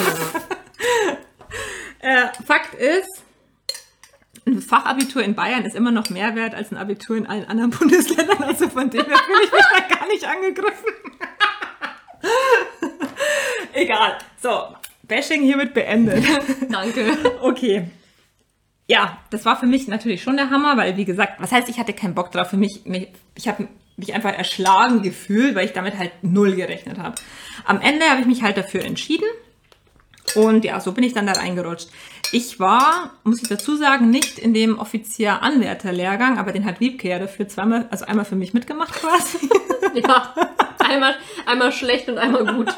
äh, Fakt ist, ein Fachabitur in Bayern ist immer noch mehr wert als ein Abitur in allen anderen Bundesländern. Also von dem her fühle ich mich da gar nicht angegriffen. Egal. So, Bashing hiermit beendet. Danke. Okay. Ja, das war für mich natürlich schon der Hammer, weil, wie gesagt, was heißt, ich hatte keinen Bock drauf. Für mich, mich ich habe mich einfach erschlagen gefühlt, weil ich damit halt null gerechnet habe. Am Ende habe ich mich halt dafür entschieden und ja, so bin ich dann da reingerutscht. Ich war, muss ich dazu sagen, nicht in dem Offizier-Anwärter-Lehrgang, aber den hat Wiebke ja dafür zweimal, also einmal für mich mitgemacht quasi. Ja, einmal, einmal schlecht und einmal gut.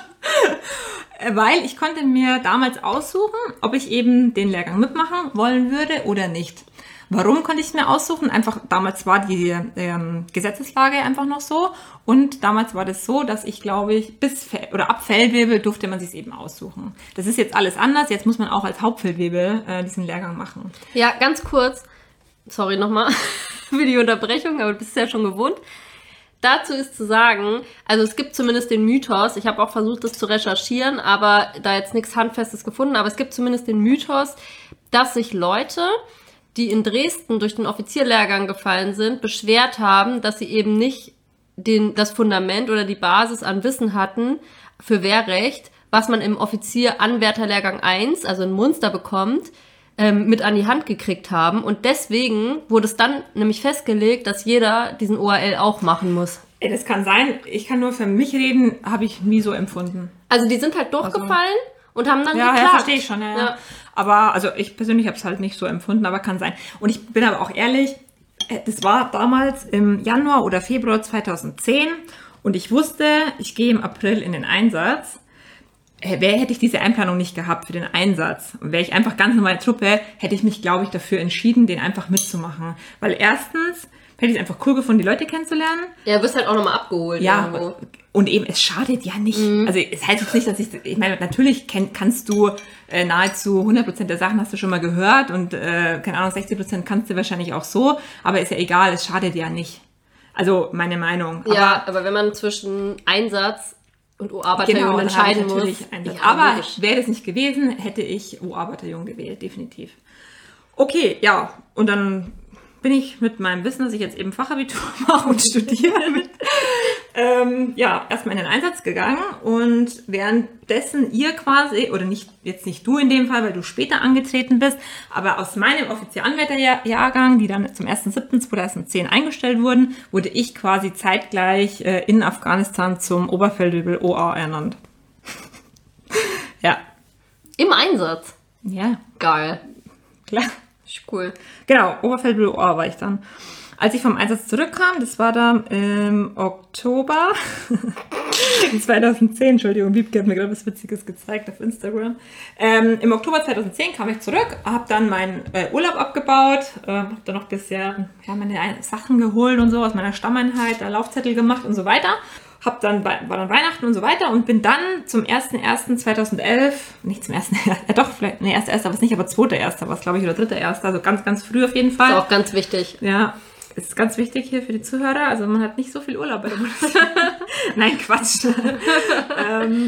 Weil ich konnte mir damals aussuchen, ob ich eben den Lehrgang mitmachen wollen würde oder nicht. Warum konnte ich es mir aussuchen? Einfach, damals war die ähm, Gesetzeslage einfach noch so. Und damals war das so, dass ich, glaube ich, bis oder ab Feldwebel durfte man sich eben aussuchen. Das ist jetzt alles anders. Jetzt muss man auch als Hauptfeldwebel äh, diesen Lehrgang machen. Ja, ganz kurz. Sorry nochmal für die Unterbrechung, aber du bist es ja schon gewohnt. Dazu ist zu sagen, also es gibt zumindest den Mythos, ich habe auch versucht, das zu recherchieren, aber da jetzt nichts Handfestes gefunden, aber es gibt zumindest den Mythos, dass sich Leute, die in Dresden durch den Offizierlehrgang gefallen sind, beschwert haben, dass sie eben nicht den, das Fundament oder die Basis an Wissen hatten für Wehrrecht, was man im Offizier-Anwärterlehrgang eins, also in Munster bekommt, ähm, mit an die Hand gekriegt haben. Und deswegen wurde es dann nämlich festgelegt, dass jeder diesen O A L auch machen muss. Ey, das kann sein. Ich kann nur für mich reden, habe ich nie so empfunden. Also die sind halt durchgefallen also, und haben dann ja, geklagt. Ja, verstehe ich schon. Ja, ja. Ja. Aber also ich persönlich habe es halt nicht so empfunden, aber kann sein. Und ich bin aber auch ehrlich, das war damals im Januar oder Februar zweitausendzehn und ich wusste, ich gehe im April in den Einsatz. Wer hätte ich diese Einplanung nicht gehabt für den Einsatz? Und wäre ich einfach ganz normale Truppe, hätte ich mich, glaube ich, dafür entschieden, den einfach mitzumachen. Weil erstens hätte ich es einfach cool gefunden, die Leute kennenzulernen. Ja, du wirst halt auch nochmal abgeholt. Ja, irgendwo. Und eben, es schadet ja nicht. Mhm. Also es heißt jetzt nicht, dass ich, ich meine, natürlich kenn, kannst du äh, nahezu hundert Prozent der Sachen hast du schon mal gehört und, äh, keine Ahnung, sechzig Prozent kannst du wahrscheinlich auch so, aber ist ja egal, es schadet ja nicht. Also meine Meinung. Ja, aber, aber wenn man zwischen Einsatz Und O-A-Bataillon Genau, dann habe ich entscheiden natürlich muss. Einsatz. Ja, Aber logisch. wäre das nicht gewesen, hätte ich O-A-Bataillon gewählt, definitiv. Okay, ja, und dann bin ich mit meinem Wissen, dass ich jetzt eben Fachabitur mache und studiere, mit, ähm, ja, erstmal in den Einsatz gegangen und währenddessen ihr quasi, oder nicht, jetzt nicht du in dem Fall, weil du später angetreten bist, aber aus meinem Offizieranwärterjahrgang, die dann zum ersten siebten zweitausendzehn eingestellt wurden, wurde ich quasi zeitgleich äh, in Afghanistan zum Oberfeldwebel O A ernannt. Ja. Im Einsatz. Ja, Geil. klar. Ist cool. Genau, Oberfeldwebel O A war ich dann. Als ich vom Einsatz zurückkam, das war dann im Oktober zweitausendzehn, Entschuldigung, Wiebke hat mir gerade was Witziges gezeigt auf Instagram. Ähm, Im Oktober zweitausendzehn kam ich zurück, habe dann meinen äh, Urlaub abgebaut, äh, habe dann noch bisher ja, meine Sachen geholt und so aus meiner Stammeinheit, da Laufzettel gemacht und so weiter. Hab dann, war dann Weihnachten und so weiter und bin dann zum ersten ersten zweitausendelf, nicht zum ersten ersten, äh doch, vielleicht, nee, erster erster war es nicht, aber zweiter erster war es, glaube ich, oder dritter erster, also ganz, ganz früh auf jeden Fall. Ist auch ganz wichtig. Ja, ist ganz wichtig hier für die Zuhörer, also man hat nicht so viel Urlaub bei der Bundeswehr. Nein, Quatsch. ähm,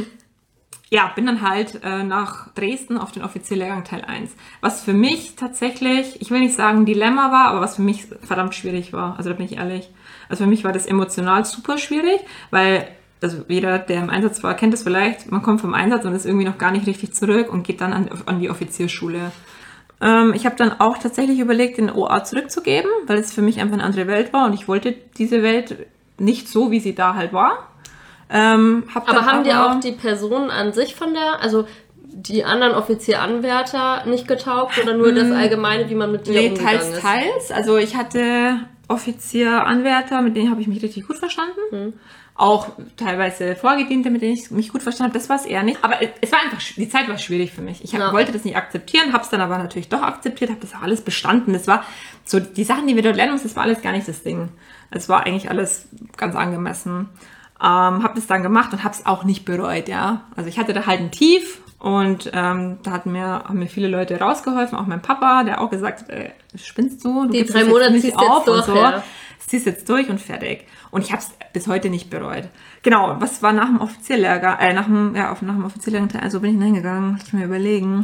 ja, bin dann halt äh, nach Dresden auf den Offizierlehrgang Teil eins. Was für mich tatsächlich, ich will nicht sagen Dilemma war, aber was für mich verdammt schwierig war, also da bin ich ehrlich. Also für mich war das emotional super schwierig, weil, also jeder, der im Einsatz war, kennt es vielleicht, man kommt vom Einsatz und ist irgendwie noch gar nicht richtig zurück und geht dann an, an die Offiziersschule. Ähm, ich habe dann auch tatsächlich überlegt, den O A zurückzugeben, weil es für mich einfach eine andere Welt war und ich wollte diese Welt nicht so, wie sie da halt war. Ähm, hab Aber dann haben dir auch die Personen an sich von der, also die anderen Offizieranwärter nicht getaugt oder nur das Allgemeine, wie man mit dir nee, umgegangen teils, ist? teils. Also ich hatte Offizieranwärter, mit denen habe ich mich richtig gut verstanden. Hm. Auch teilweise Vorgediente, mit denen ich mich gut verstanden habe. Das war es eher nicht. Aber es war einfach, die Zeit war schwierig für mich. Ich hab, ja. wollte das nicht akzeptieren, habe es dann aber natürlich doch akzeptiert, habe das auch alles bestanden. Das war so, die Sachen, die wir dort lernen mussten, das war alles gar nicht das Ding. Es war eigentlich alles ganz angemessen. Ähm, habe das dann gemacht und habe es auch nicht bereut, ja. Also ich hatte da halt ein Tief und ähm, da hat mir, haben mir viele Leute rausgeholfen, auch mein Papa, der auch gesagt hat, äh, spinnst du? Du die drei Monate ziehst jetzt auf durch, und so. Ja. Ziehst jetzt durch und fertig. Und ich habe es bis heute nicht bereut. Genau, was war nach dem Offizierlehrgang, äh, nach dem, ja, auf, nach dem Offizierlehrgang, also bin ich hingegangen, lass ich mir überlegen.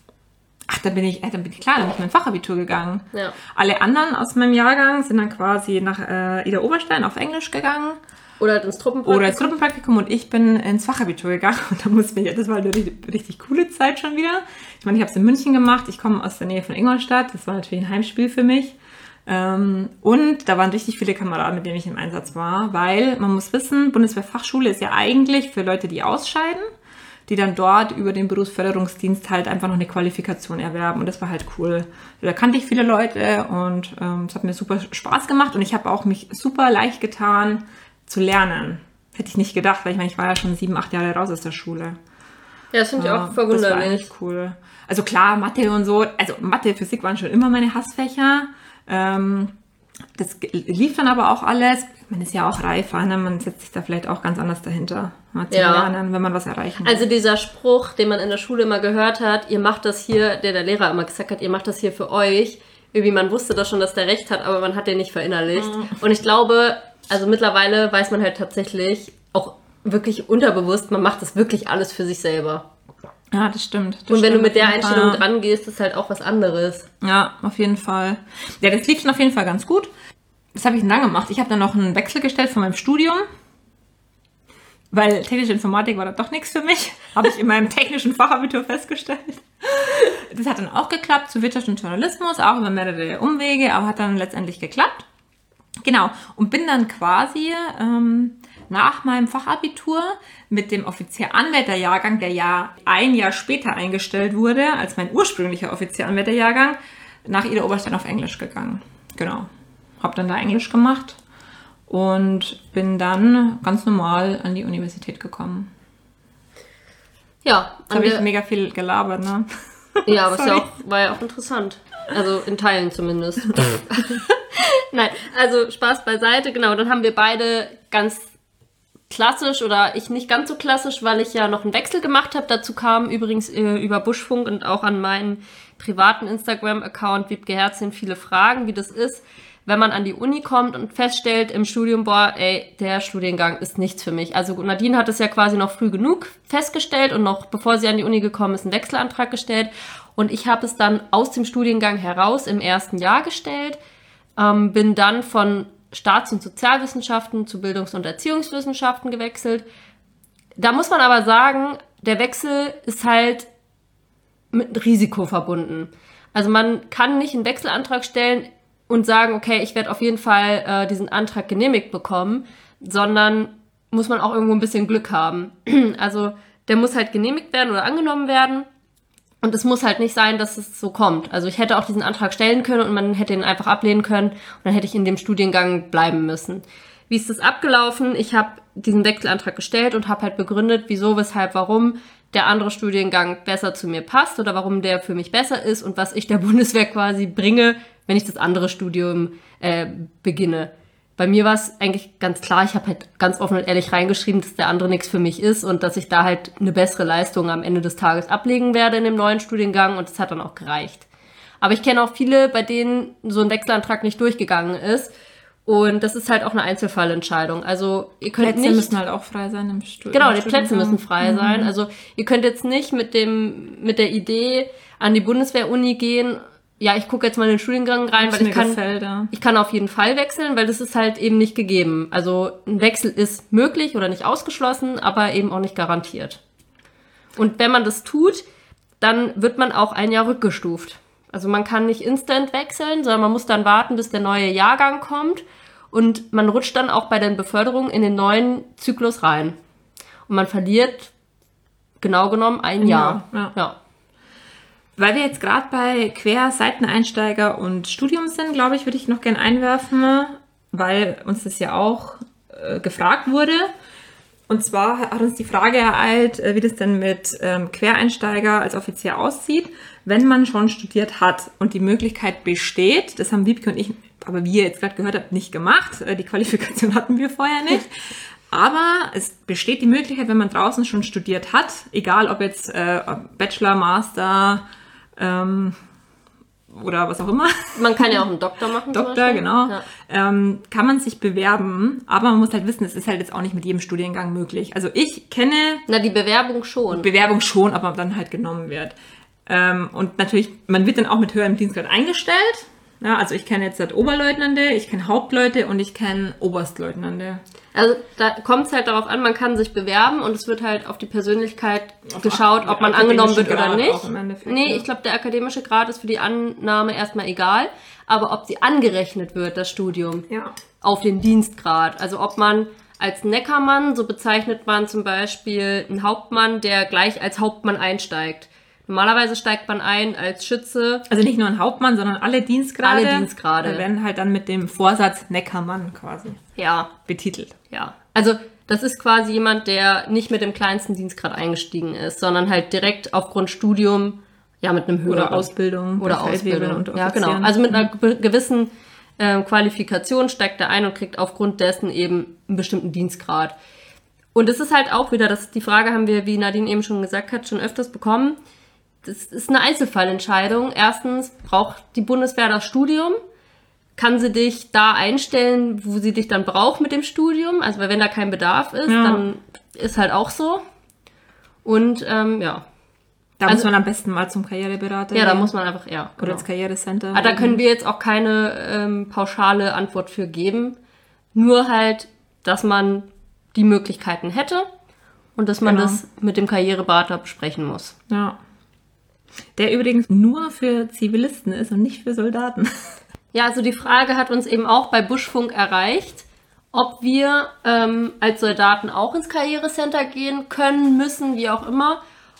Ach, dann bin ich, äh, dann bin ich klar, dann bin ich mein Fachabitur gegangen. Ja. Alle anderen aus meinem Jahrgang sind dann quasi nach äh, Ida Oberstein auf Englisch gegangen. Oder ins Truppenpraktikum. Oder ins Truppenpraktikum und ich bin ins Fachabitur gegangen und da musste ich, das war eine richtig, richtig coole Zeit schon wieder. Ich meine, ich habe es in München gemacht, ich komme aus der Nähe von Ingolstadt, das war natürlich ein Heimspiel für mich. Ähm, und da waren richtig viele Kameraden, mit denen ich im Einsatz war, weil man muss wissen, Bundeswehrfachschule ist ja eigentlich für Leute, die ausscheiden, die dann dort über den Berufsförderungsdienst halt einfach noch eine Qualifikation erwerben und das war halt cool. Da kannte ich viele Leute und es ähm, hat mir super Spaß gemacht und ich habe auch mich super leicht getan, zu lernen. Hätte ich nicht gedacht, weil ich meine, ich war ja schon sieben, acht Jahre raus aus der Schule. Ja, das finde ich ja, auch verwunderlich. Das war eigentlich cool. Also klar, Mathe und so, also Mathe, Physik waren schon immer meine Hassfächer. Ähm, das lief dann aber auch alles. Man ist ja auch reifer, ne? Man setzt sich da vielleicht auch ganz anders dahinter, mal zu ja. lernen, wenn man was erreichen will. Also dieser Spruch, den man in der Schule immer gehört hat, ihr macht das hier, der der Lehrer immer gesagt hat, ihr macht das hier für euch. Irgendwie, man wusste das schon, dass der recht hat, aber man hat den nicht verinnerlicht. Mhm. Und ich glaube, also mittlerweile weiß man halt tatsächlich auch wirklich unterbewusst, man macht das wirklich alles für sich selber. Ja, das stimmt. Das und wenn stimmt du mit der Einstellung Fall. dran gehst, ist halt auch was anderes. Ja, auf jeden Fall. Ja, das lief schon auf jeden Fall ganz gut. Was habe ich denn dann gemacht? Ich habe dann noch einen Wechsel gestellt von meinem Studium, weil technische Informatik war da doch nichts für mich. Habe ich in meinem technischen Fachabitur festgestellt. Das hat dann auch geklappt zu Wirtschaft und Journalismus, auch über mehrere Umwege, aber hat dann letztendlich geklappt. Genau, und bin dann quasi ähm, nach meinem Fachabitur mit dem Offizieranwärterjahrgang, der ja ein Jahr später eingestellt wurde, als mein ursprünglicher Offizieranwärterjahrgang, nach Ida Oberstein auf Englisch gegangen. Genau, habe dann da Englisch gemacht und bin dann ganz normal an die Universität gekommen. Ja. Jetzt habe ich mega viel gelabert, ne? Ja, aber es ja auch, war ja auch interessant. Also in Teilen zumindest. Nein, also Spaß beiseite, genau. Dann haben wir beide ganz klassisch oder ich nicht ganz so klassisch, weil ich ja noch einen Wechsel gemacht habe. Dazu kam übrigens äh, über Buschfunk und auch an meinen privaten Instagram-Account Wiebke Herzchen viele Fragen, wie das ist, wenn man an die Uni kommt und feststellt im Studium, boah, ey, der Studiengang ist nichts für mich. Also Nadine hat es ja quasi noch früh genug festgestellt und noch bevor sie an die Uni gekommen ist, einen Wechselantrag gestellt. Und ich habe es dann aus dem Studiengang heraus im ersten Jahr gestellt, ähm, bin dann von Staats- und Sozialwissenschaften zu Bildungs- und Erziehungswissenschaften gewechselt. Da muss man aber sagen, der Wechsel ist halt mit Risiko verbunden. Also man kann nicht einen Wechselantrag stellen und sagen, okay, ich werde auf jeden Fall äh, diesen Antrag genehmigt bekommen, sondern muss man auch irgendwo ein bisschen Glück haben. Also der muss halt genehmigt werden oder angenommen werden und es muss halt nicht sein, dass es so kommt. Also ich hätte auch diesen Antrag stellen können und man hätte ihn einfach ablehnen können und dann hätte ich in dem Studiengang bleiben müssen. Wie ist das abgelaufen? Ich habe diesen Wechselantrag gestellt und habe halt begründet, wieso, weshalb, warum der andere Studiengang besser zu mir passt oder warum der für mich besser ist und was ich der Bundeswehr quasi bringe, wenn ich das andere Studium äh, beginne. Bei mir war es eigentlich ganz klar, ich habe halt ganz offen und ehrlich reingeschrieben, dass der andere nichts für mich ist und dass ich da halt eine bessere Leistung am Ende des Tages ablegen werde in dem neuen Studiengang und das hat dann auch gereicht. Aber ich kenne auch viele, bei denen so ein Wechselantrag nicht durchgegangen ist und das ist halt auch eine Einzelfallentscheidung. Also ihr könnt Plätze nicht, müssen halt auch frei sein im Studium. Genau, die Plätze müssen frei mhm. sein. Also ihr könnt jetzt nicht mit dem mit der Idee an die Bundeswehr-Uni gehen, ja, ich gucke jetzt mal in den Studiengang rein, weil ich kann, gefällt, ja. ich kann auf jeden Fall wechseln, weil das ist halt eben nicht gegeben. Also ein Wechsel ist möglich oder nicht ausgeschlossen, aber eben auch nicht garantiert. Und wenn man das tut, dann wird man auch ein Jahr rückgestuft. Also man kann nicht instant wechseln, sondern man muss dann warten, bis der neue Jahrgang kommt und man rutscht dann auch bei den Beförderungen in den neuen Zyklus rein. Und man verliert genau genommen ein Jahr. Ja, ja. ja. Weil wir jetzt gerade bei Quer-, Seiteneinsteiger und Studium sind, glaube ich, würde ich noch gerne einwerfen, weil uns das ja auch äh, gefragt wurde. Und zwar hat uns die Frage ereilt, äh, wie das denn mit ähm, Quereinsteiger als Offizier aussieht, wenn man schon studiert hat und die Möglichkeit besteht, das haben Wiebke und ich, aber wie ihr jetzt gerade gehört habt, nicht gemacht, äh, die Qualifikation hatten wir vorher nicht. Aber es besteht die Möglichkeit, wenn man draußen schon studiert hat, egal ob jetzt äh, Bachelor, Master ähm, oder was auch immer. Man kann ja auch einen Doktor machen. Doktor, genau. Ja. Ähm, kann man sich bewerben, aber man muss halt wissen, es ist halt jetzt auch nicht mit jedem Studiengang möglich. Also ich kenne... Na, die Bewerbung schon. Bewerbung schon, aber dann halt genommen wird. Ähm, und natürlich, man wird dann auch mit höherem Dienstgrad eingestellt. Ja, also ich kenne jetzt halt Oberleutnante, ich kenne Hauptleute und ich kenne Oberstleutnante. Also da kommt es halt darauf an, man kann sich bewerben und es wird halt auf die Persönlichkeit auf geschaut, ob man angenommen wird oder nicht. Nee, ja. Ich glaube, der akademische Grad ist für die Annahme erstmal egal, aber ob sie angerechnet wird, das Studium, ja. auf den Dienstgrad. Also ob man als Neckermann, so bezeichnet man zum Beispiel einen Hauptmann, der gleich als Hauptmann einsteigt. Normalerweise steigt man ein als Schütze. Also nicht nur ein Hauptmann, sondern alle Dienstgrade. Alle Dienstgrade. werden halt dann mit dem Vorsatz Neckermann quasi ja. betitelt. Ja. Also das ist quasi jemand, der nicht mit dem kleinsten Dienstgrad eingestiegen ist, sondern halt direkt aufgrund Studium, ja, mit einem höheren. Oder Ausbildung. Oder Ausbildung. Und ja, genau. Also mit einer gewissen äh, Qualifikation steigt er ein und kriegt aufgrund dessen eben einen bestimmten Dienstgrad. Und es ist halt auch wieder, das, die Frage haben wir, wie Nadine eben schon gesagt hat, schon öfters bekommen. Das ist eine Einzelfallentscheidung. Erstens braucht die Bundeswehr das Studium. Kann sie dich da einstellen, wo sie dich dann braucht mit dem Studium? Also wenn da kein Bedarf ist, ja. dann ist halt auch so. Und ähm, ja. Da also, muss man am besten mal zum Karriereberater Ja, gehen. da muss man einfach, ja. Oder ins Karrierecenter. Aber da können wir jetzt auch keine ähm, pauschale Antwort für geben. Nur halt, dass man die Möglichkeiten hätte und dass man genau. das mit dem Karriereberater besprechen muss. Ja. Der übrigens nur für Zivilisten ist und nicht für Soldaten. Ja, also die Frage hat uns eben auch bei Buschfunk erreicht, ob wir ähm, als Soldaten auch ins Karrierecenter gehen können, müssen, wie auch immer.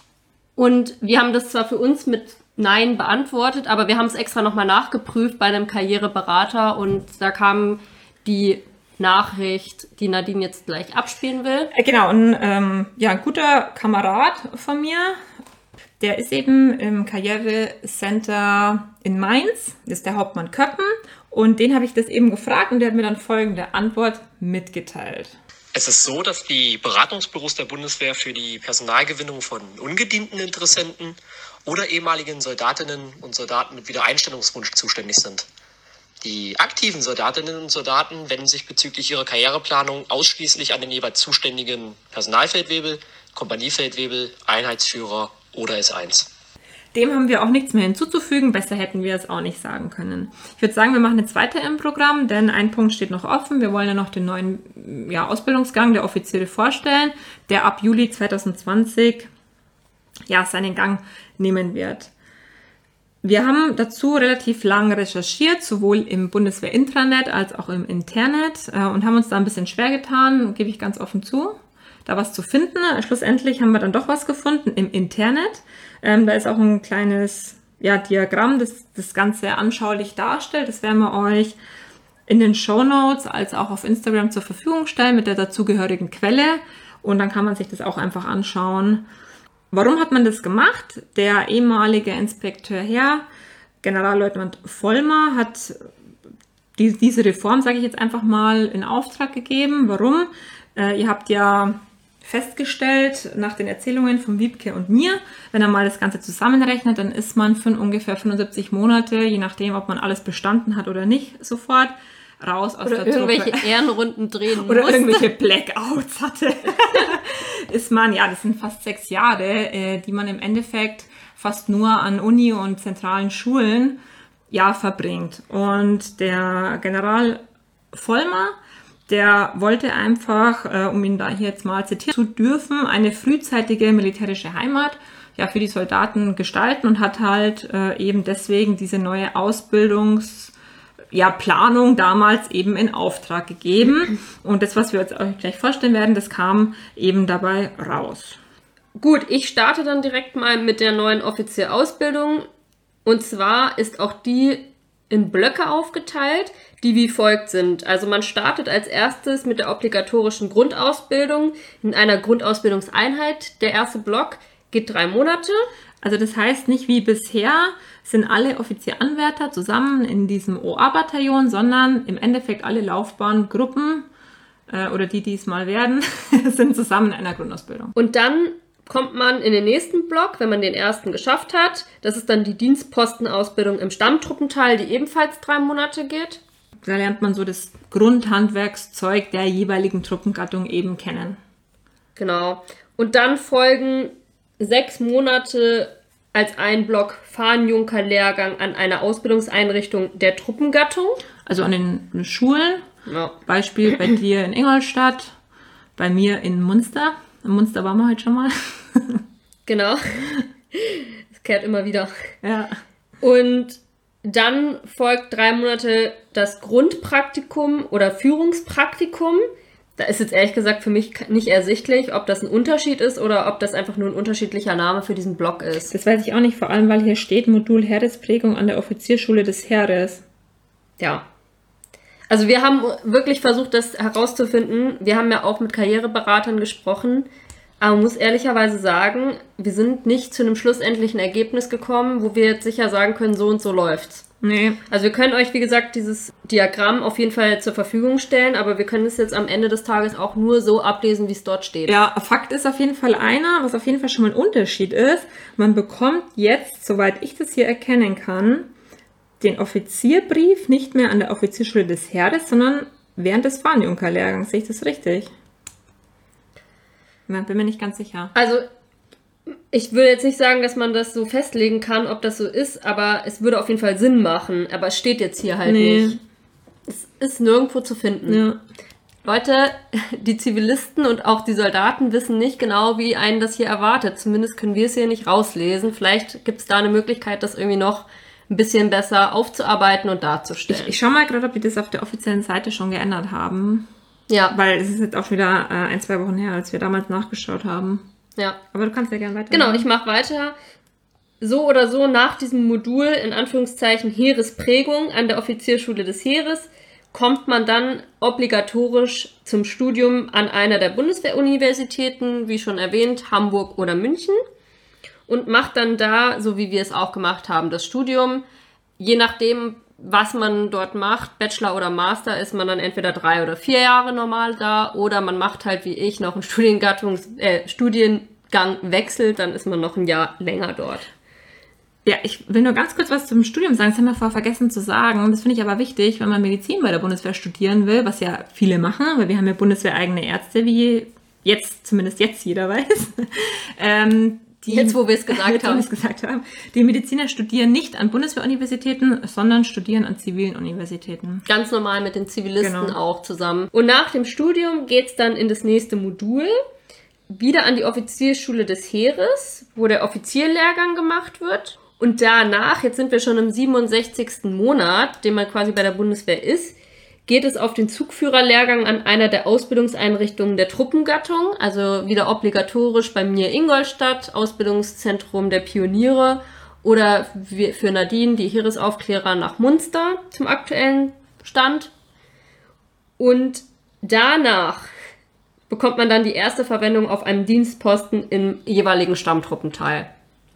Und wir haben das zwar für uns mit Nein beantwortet, aber wir haben es extra nochmal nachgeprüft bei einem Karriereberater und da kam die Nachricht, die Nadine jetzt gleich abspielen will. Genau, und ähm, ja, ein guter Kamerad von mir, der ist eben im Karrierecenter in Mainz, das ist der Hauptmann Köppen. Und den habe ich das eben gefragt und der hat mir dann folgende Antwort mitgeteilt. Es ist so, dass die Beratungsbüros der Bundeswehr für die Personalgewinnung von ungedienten Interessenten oder ehemaligen Soldatinnen und Soldaten mit Wiedereinstellungswunsch zuständig sind. Die aktiven Soldatinnen und Soldaten wenden sich bezüglich ihrer Karriereplanung ausschließlich an den jeweils zuständigen Personalfeldwebel, Kompaniefeldwebel, Einheitsführer oder S eins. Dem haben wir auch nichts mehr hinzuzufügen, besser hätten wir es auch nicht sagen können. Ich würde sagen, wir machen jetzt weiter im Programm, denn ein Punkt steht noch offen. Wir wollen ja noch den neuen ja, Ausbildungsgang der Offiziere vorstellen, der ab Juli zwanzig zwanzig ja, seinen Gang nehmen wird. Wir haben dazu relativ lang recherchiert, sowohl im Bundeswehr-Intranet als auch im Internet äh, und haben uns da ein bisschen schwer getan, gebe ich ganz offen zu, da was zu finden. Schlussendlich haben wir dann doch was gefunden im Internet. Ähm, da ist auch ein kleines ja, Diagramm, das das Ganze anschaulich darstellt. Das werden wir euch in den Shownotes als auch auf Instagram zur Verfügung stellen mit der dazugehörigen Quelle. Und dann kann man sich das auch einfach anschauen. Warum hat man das gemacht? Der ehemalige Inspekteur Herr, Generalleutnant Vollmer, hat die, diese Reform, sage ich jetzt einfach mal, in Auftrag gegeben. Warum? Äh, ihr habt ja festgestellt, nach den Erzählungen von Wiebke und mir, wenn er mal das Ganze zusammenrechnet, dann ist man für ungefähr fünfundsiebzig Monate, je nachdem, ob man alles bestanden hat oder nicht, sofort raus aus oder der Truppe. Oder irgendwelche Ehrenrunden drehen Oder musste. irgendwelche Blackouts hatte. Ist man, ja, das sind fast sechs Jahre, äh, die man im Endeffekt fast nur an Uni und zentralen Schulen ja, verbringt. Und der General Vollmer, der wollte einfach, äh, um ihn da hier jetzt mal zitieren zu dürfen, eine frühzeitige militärische Heimat ja, für die Soldaten gestalten und hat halt äh, eben deswegen diese neue Ausbildungs- ja, Planung damals eben in Auftrag gegeben. Und das, was wir jetzt euch gleich vorstellen werden, das kam eben dabei raus. Gut, ich starte dann direkt mal mit der neuen Offizierausbildung. Und zwar ist auch die in Blöcke aufgeteilt, die wie folgt sind. Also man startet als erstes mit der obligatorischen Grundausbildung in einer Grundausbildungseinheit. Der erste Block geht drei Monate. Also das heißt nicht wie bisher sind alle Offizieranwärter zusammen in diesem O A-Bataillon, sondern im Endeffekt alle Laufbahngruppen äh, oder die, die es mal werden, sind zusammen in einer Grundausbildung. Und dann kommt man in den nächsten Block, wenn man den ersten geschafft hat. Das ist dann die Dienstpostenausbildung im Stammtruppenteil, die ebenfalls drei Monate geht. Da lernt man so das Grundhandwerkszeug der jeweiligen Truppengattung eben kennen. Genau. Und dann folgen sechs Monate als ein Block Fahnenjunker-Lehrgang an einer Ausbildungseinrichtung der Truppengattung. Also an den Schulen. Ja. Beispiel bei dir in Ingolstadt, bei mir in Munster. In Munster waren wir heute schon mal. Genau. Das kehrt immer wieder. Ja. Und dann folgt drei Monate das Grundpraktikum oder Führungspraktikum. Da ist jetzt ehrlich gesagt für mich nicht ersichtlich, ob das ein Unterschied ist oder ob das einfach nur ein unterschiedlicher Name für diesen Block ist. Das weiß ich auch nicht, vor allem, weil hier steht Modul Heeresprägung an der Offizierschule des Heeres. Ja. Also wir haben wirklich versucht, das herauszufinden. Wir haben ja auch mit Karriereberatern gesprochen. Aber man muss ehrlicherweise sagen, wir sind nicht zu einem schlussendlichen Ergebnis gekommen, wo wir jetzt sicher sagen können, so und so läuft's. Nee. Also wir können euch, wie gesagt, dieses Diagramm auf jeden Fall zur Verfügung stellen, aber wir können es jetzt am Ende des Tages auch nur so ablesen, wie es dort steht. Ja, Fakt ist auf jeden Fall einer, was auf jeden Fall schon mal ein Unterschied ist. Man bekommt jetzt, soweit ich das hier erkennen kann, den Offizierbrief nicht mehr an der Offizierschule des Heeres, sondern während des Fahnenjunker-Lehrgangs. Sehe ich das richtig? Ja, bin mir nicht ganz sicher. Also ich würde jetzt nicht sagen, dass man das so festlegen kann, ob das so ist, aber es würde auf jeden Fall Sinn machen. Aber es steht jetzt hier halt Nee. nicht. Es ist nirgendwo zu finden. Ja. Leute, die Zivilisten und auch die Soldaten wissen nicht genau, wie einen das hier erwartet. Zumindest können wir es hier nicht rauslesen. Vielleicht gibt es da eine Möglichkeit, das irgendwie noch ein bisschen besser aufzuarbeiten und darzustellen. Ich, ich schaue mal gerade, ob die das auf der offiziellen Seite schon geändert haben. Ja, Weil es ist jetzt auch wieder äh, ein, zwei Wochen her, als wir damals nachgeschaut haben. ja. Aber du kannst ja gerne weiter. Genau, ich mache weiter. So oder so nach diesem Modul, in Anführungszeichen Heeresprägung an der Offizierschule des Heeres, kommt man dann obligatorisch zum Studium an einer der Bundeswehruniversitäten, wie schon erwähnt, Hamburg oder München, und macht dann da, so wie wir es auch gemacht haben, das Studium. Je nachdem, was man dort macht, Bachelor oder Master, ist man dann entweder drei oder vier Jahre normal da, oder man macht halt wie ich noch einen Studiengattungs, äh, Studiengang wechselt, dann ist man noch ein Jahr länger dort. Ja, ich will nur ganz kurz was zum Studium sagen. Das haben wir vorher vergessen zu sagen. Das finde ich aber wichtig, wenn man Medizin bei der Bundeswehr studieren will, was ja viele machen, weil wir haben ja bundeswehreigene Ärzte, wie jetzt, zumindest jetzt jeder weiß. ähm, die, jetzt, wo wir es gesagt jetzt, haben. Wo wir es gesagt haben. Die Mediziner studieren nicht an Bundeswehruniversitäten, sondern studieren an zivilen Universitäten. Ganz normal mit den Zivilisten Genau. auch zusammen. Und nach dem Studium geht's dann in das nächste Modul. Wieder an die Offiziersschule des Heeres, wo der Offizierlehrgang gemacht wird. Und danach, jetzt sind wir schon im siebenundsechzigsten Monat, den man quasi bei der Bundeswehr ist, geht es auf den Zugführerlehrgang an einer der Ausbildungseinrichtungen der Truppengattung, also wieder obligatorisch bei mir Ingolstadt, Ausbildungszentrum der Pioniere, oder für Nadine die Heeresaufklärer nach Munster zum aktuellen Stand. Und danach bekommt man dann die erste Verwendung auf einem Dienstposten im jeweiligen Stammtruppenteil.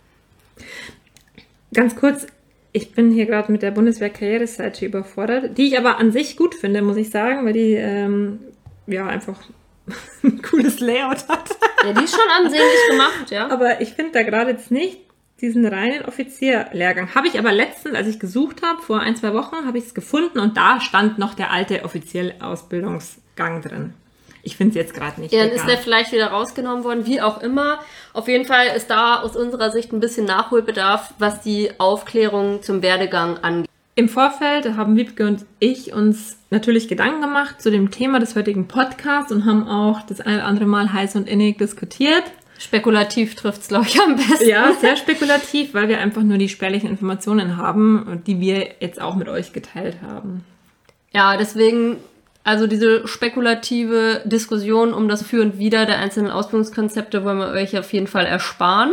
Ganz kurz, ich bin hier gerade mit der Bundeswehr-Karriereseite überfordert, die ich aber an sich gut finde, muss ich sagen, weil die ähm, ja einfach ein cooles Layout hat. Ja, die ist schon ansehnlich gemacht, ja. Aber ich finde da gerade jetzt nicht diesen reinen Offizierlehrgang. Habe ich aber letztens, als ich gesucht habe, vor ein, zwei Wochen, habe ich es gefunden und da stand noch der alte Offizierausbildungsgang drin. Ich finde es jetzt gerade nicht. Ja, dann egal. ist der vielleicht wieder rausgenommen worden, wie auch immer. Auf jeden Fall ist da aus unserer Sicht ein bisschen Nachholbedarf, was die Aufklärung zum Werdegang angeht. Im Vorfeld haben Wiebke und ich uns natürlich Gedanken gemacht zu dem Thema des heutigen Podcasts und haben auch das ein oder andere Mal heiß und innig diskutiert. Spekulativ trifft es, glaube ich, am besten. Ja, sehr spekulativ, weil wir einfach nur die spärlichen Informationen haben, die wir jetzt auch mit euch geteilt haben. Ja, deswegen... Also diese spekulative Diskussion um das Für und Wider der einzelnen Ausbildungskonzepte wollen wir euch auf jeden Fall ersparen.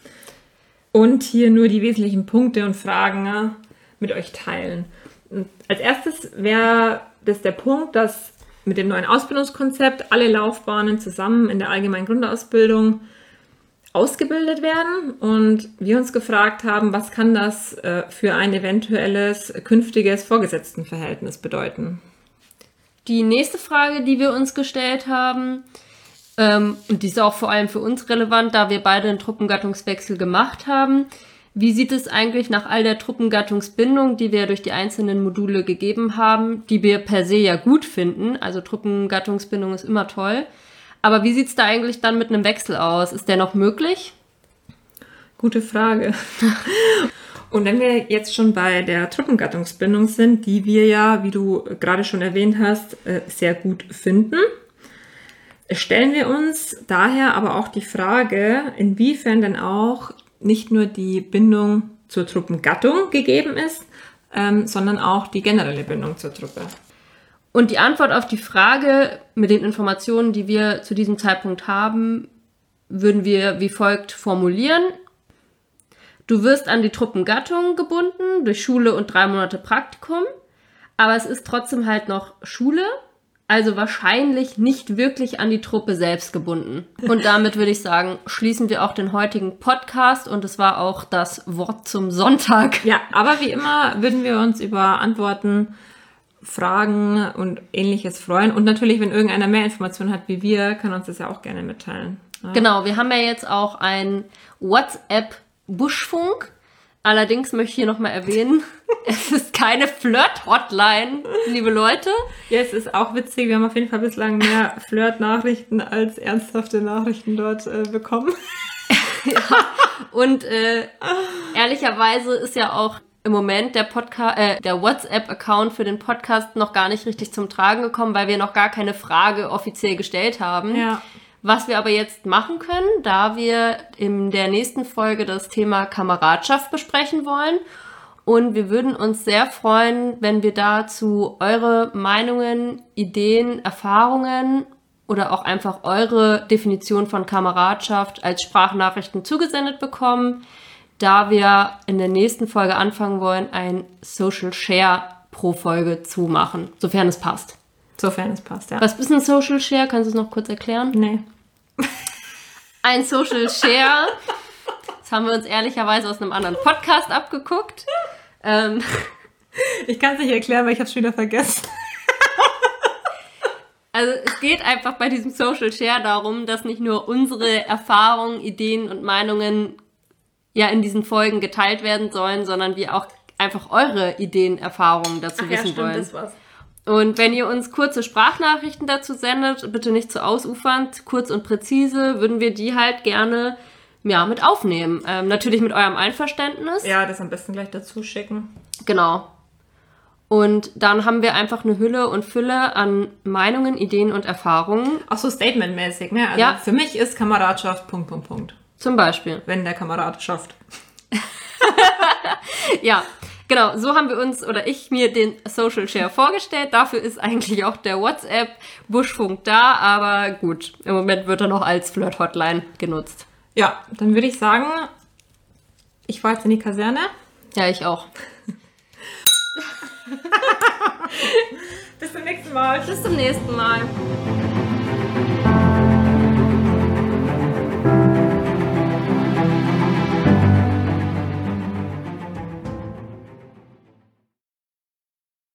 Und hier nur die wesentlichen Punkte und Fragen ja, mit euch teilen. Und als erstes wäre das der Punkt, dass mit dem neuen Ausbildungskonzept alle Laufbahnen zusammen in der allgemeinen Grundausbildung ausgebildet werden. Und wir uns gefragt haben, was kann das äh, für ein eventuelles künftiges Vorgesetztenverhältnis bedeuten? Die nächste Frage, die wir uns gestellt haben, ähm, und die ist auch vor allem für uns relevant, da wir beide einen Truppengattungswechsel gemacht haben. Wie sieht es eigentlich nach all der Truppengattungsbindung, die wir durch die einzelnen Module gegeben haben, die wir per se ja gut finden? Also Truppengattungsbindung ist immer toll. Aber wie sieht es da eigentlich dann mit einem Wechsel aus? Ist der noch möglich? Gute Frage. Und wenn wir jetzt schon bei der Truppengattungsbindung sind, die wir ja, wie du gerade schon erwähnt hast, sehr gut finden, stellen wir uns daher aber auch die Frage, inwiefern denn auch nicht nur die Bindung zur Truppengattung gegeben ist, ähm, sondern auch die generelle Bindung zur Truppe. Und die Antwort auf die Frage mit den Informationen, die wir zu diesem Zeitpunkt haben, würden wir wie folgt formulieren. Du wirst an die Truppengattung gebunden durch Schule und drei Monate Praktikum, aber es ist trotzdem halt noch Schule, also wahrscheinlich nicht wirklich an die Truppe selbst gebunden. Und damit würde ich sagen, schließen wir auch den heutigen Podcast und es war auch das Wort zum Sonntag. Ja, aber wie immer würden wir uns über Antworten, Fragen und Ähnliches freuen. Und natürlich, wenn irgendeiner mehr Informationen hat wie wir, kann uns das ja auch gerne mitteilen. Ja. Genau, wir haben ja jetzt auch ein WhatsApp Buschfunk. Allerdings möchte ich hier nochmal erwähnen, es ist keine Flirt-Hotline, liebe Leute. Ja, es ist auch witzig. Wir haben auf jeden Fall bislang mehr Flirt-Nachrichten als ernsthafte Nachrichten dort äh, bekommen. Ja. Und äh, ehrlicherweise ist ja auch im Moment der Podcast, äh, der WhatsApp-Account für den Podcast noch gar nicht richtig zum Tragen gekommen, weil wir noch gar keine Frage offiziell gestellt haben. Ja. Was wir aber jetzt machen können, da wir in der nächsten Folge das Thema Kameradschaft besprechen wollen. Und wir würden uns sehr freuen, wenn wir dazu eure Meinungen, Ideen, Erfahrungen oder auch einfach eure Definition von Kameradschaft als Sprachnachrichten zugesendet bekommen, da wir in der nächsten Folge anfangen wollen, ein Social Share pro Folge zu machen, sofern es passt. Sofern es passt, ja. Was ist ein Social Share? Kannst du es noch kurz erklären? Nee. Ein Social Share, das haben wir uns ehrlicherweise aus einem anderen Podcast abgeguckt. Ähm, ich kann es nicht erklären, weil ich habe es schon wieder vergessen. Also es geht einfach bei diesem Social Share darum, dass nicht nur unsere Erfahrungen, Ideen und Meinungen ja in diesen Folgen geteilt werden sollen, sondern wir auch einfach eure Ideen, Erfahrungen dazu Ach, wissen ja, stimmt, wollen. das war's. Und wenn ihr uns kurze Sprachnachrichten dazu sendet, bitte nicht zu ausufernd, kurz und präzise, würden wir die halt gerne ja, mit aufnehmen. Ähm, natürlich mit eurem Einverständnis. Ja, das am besten gleich dazu schicken. Genau. Und dann haben wir einfach eine Hülle und Fülle an Meinungen, Ideen und Erfahrungen. Auch so statementmäßig, ne? Also Ja. für mich ist Kameradschaft Punkt, Punkt, Punkt. Zum Beispiel. Wenn der Kamerad schafft. Ja, genau. So haben wir uns oder ich mir den Social Share vorgestellt. Dafür ist eigentlich auch der WhatsApp Buschfunk da. Aber gut, im Moment wird er noch als Flirt-Hotline genutzt. Ja, dann würde ich sagen, ich fahre jetzt in die Kaserne. Ja, ich auch. Bis zum nächsten Mal. Bis zum nächsten Mal.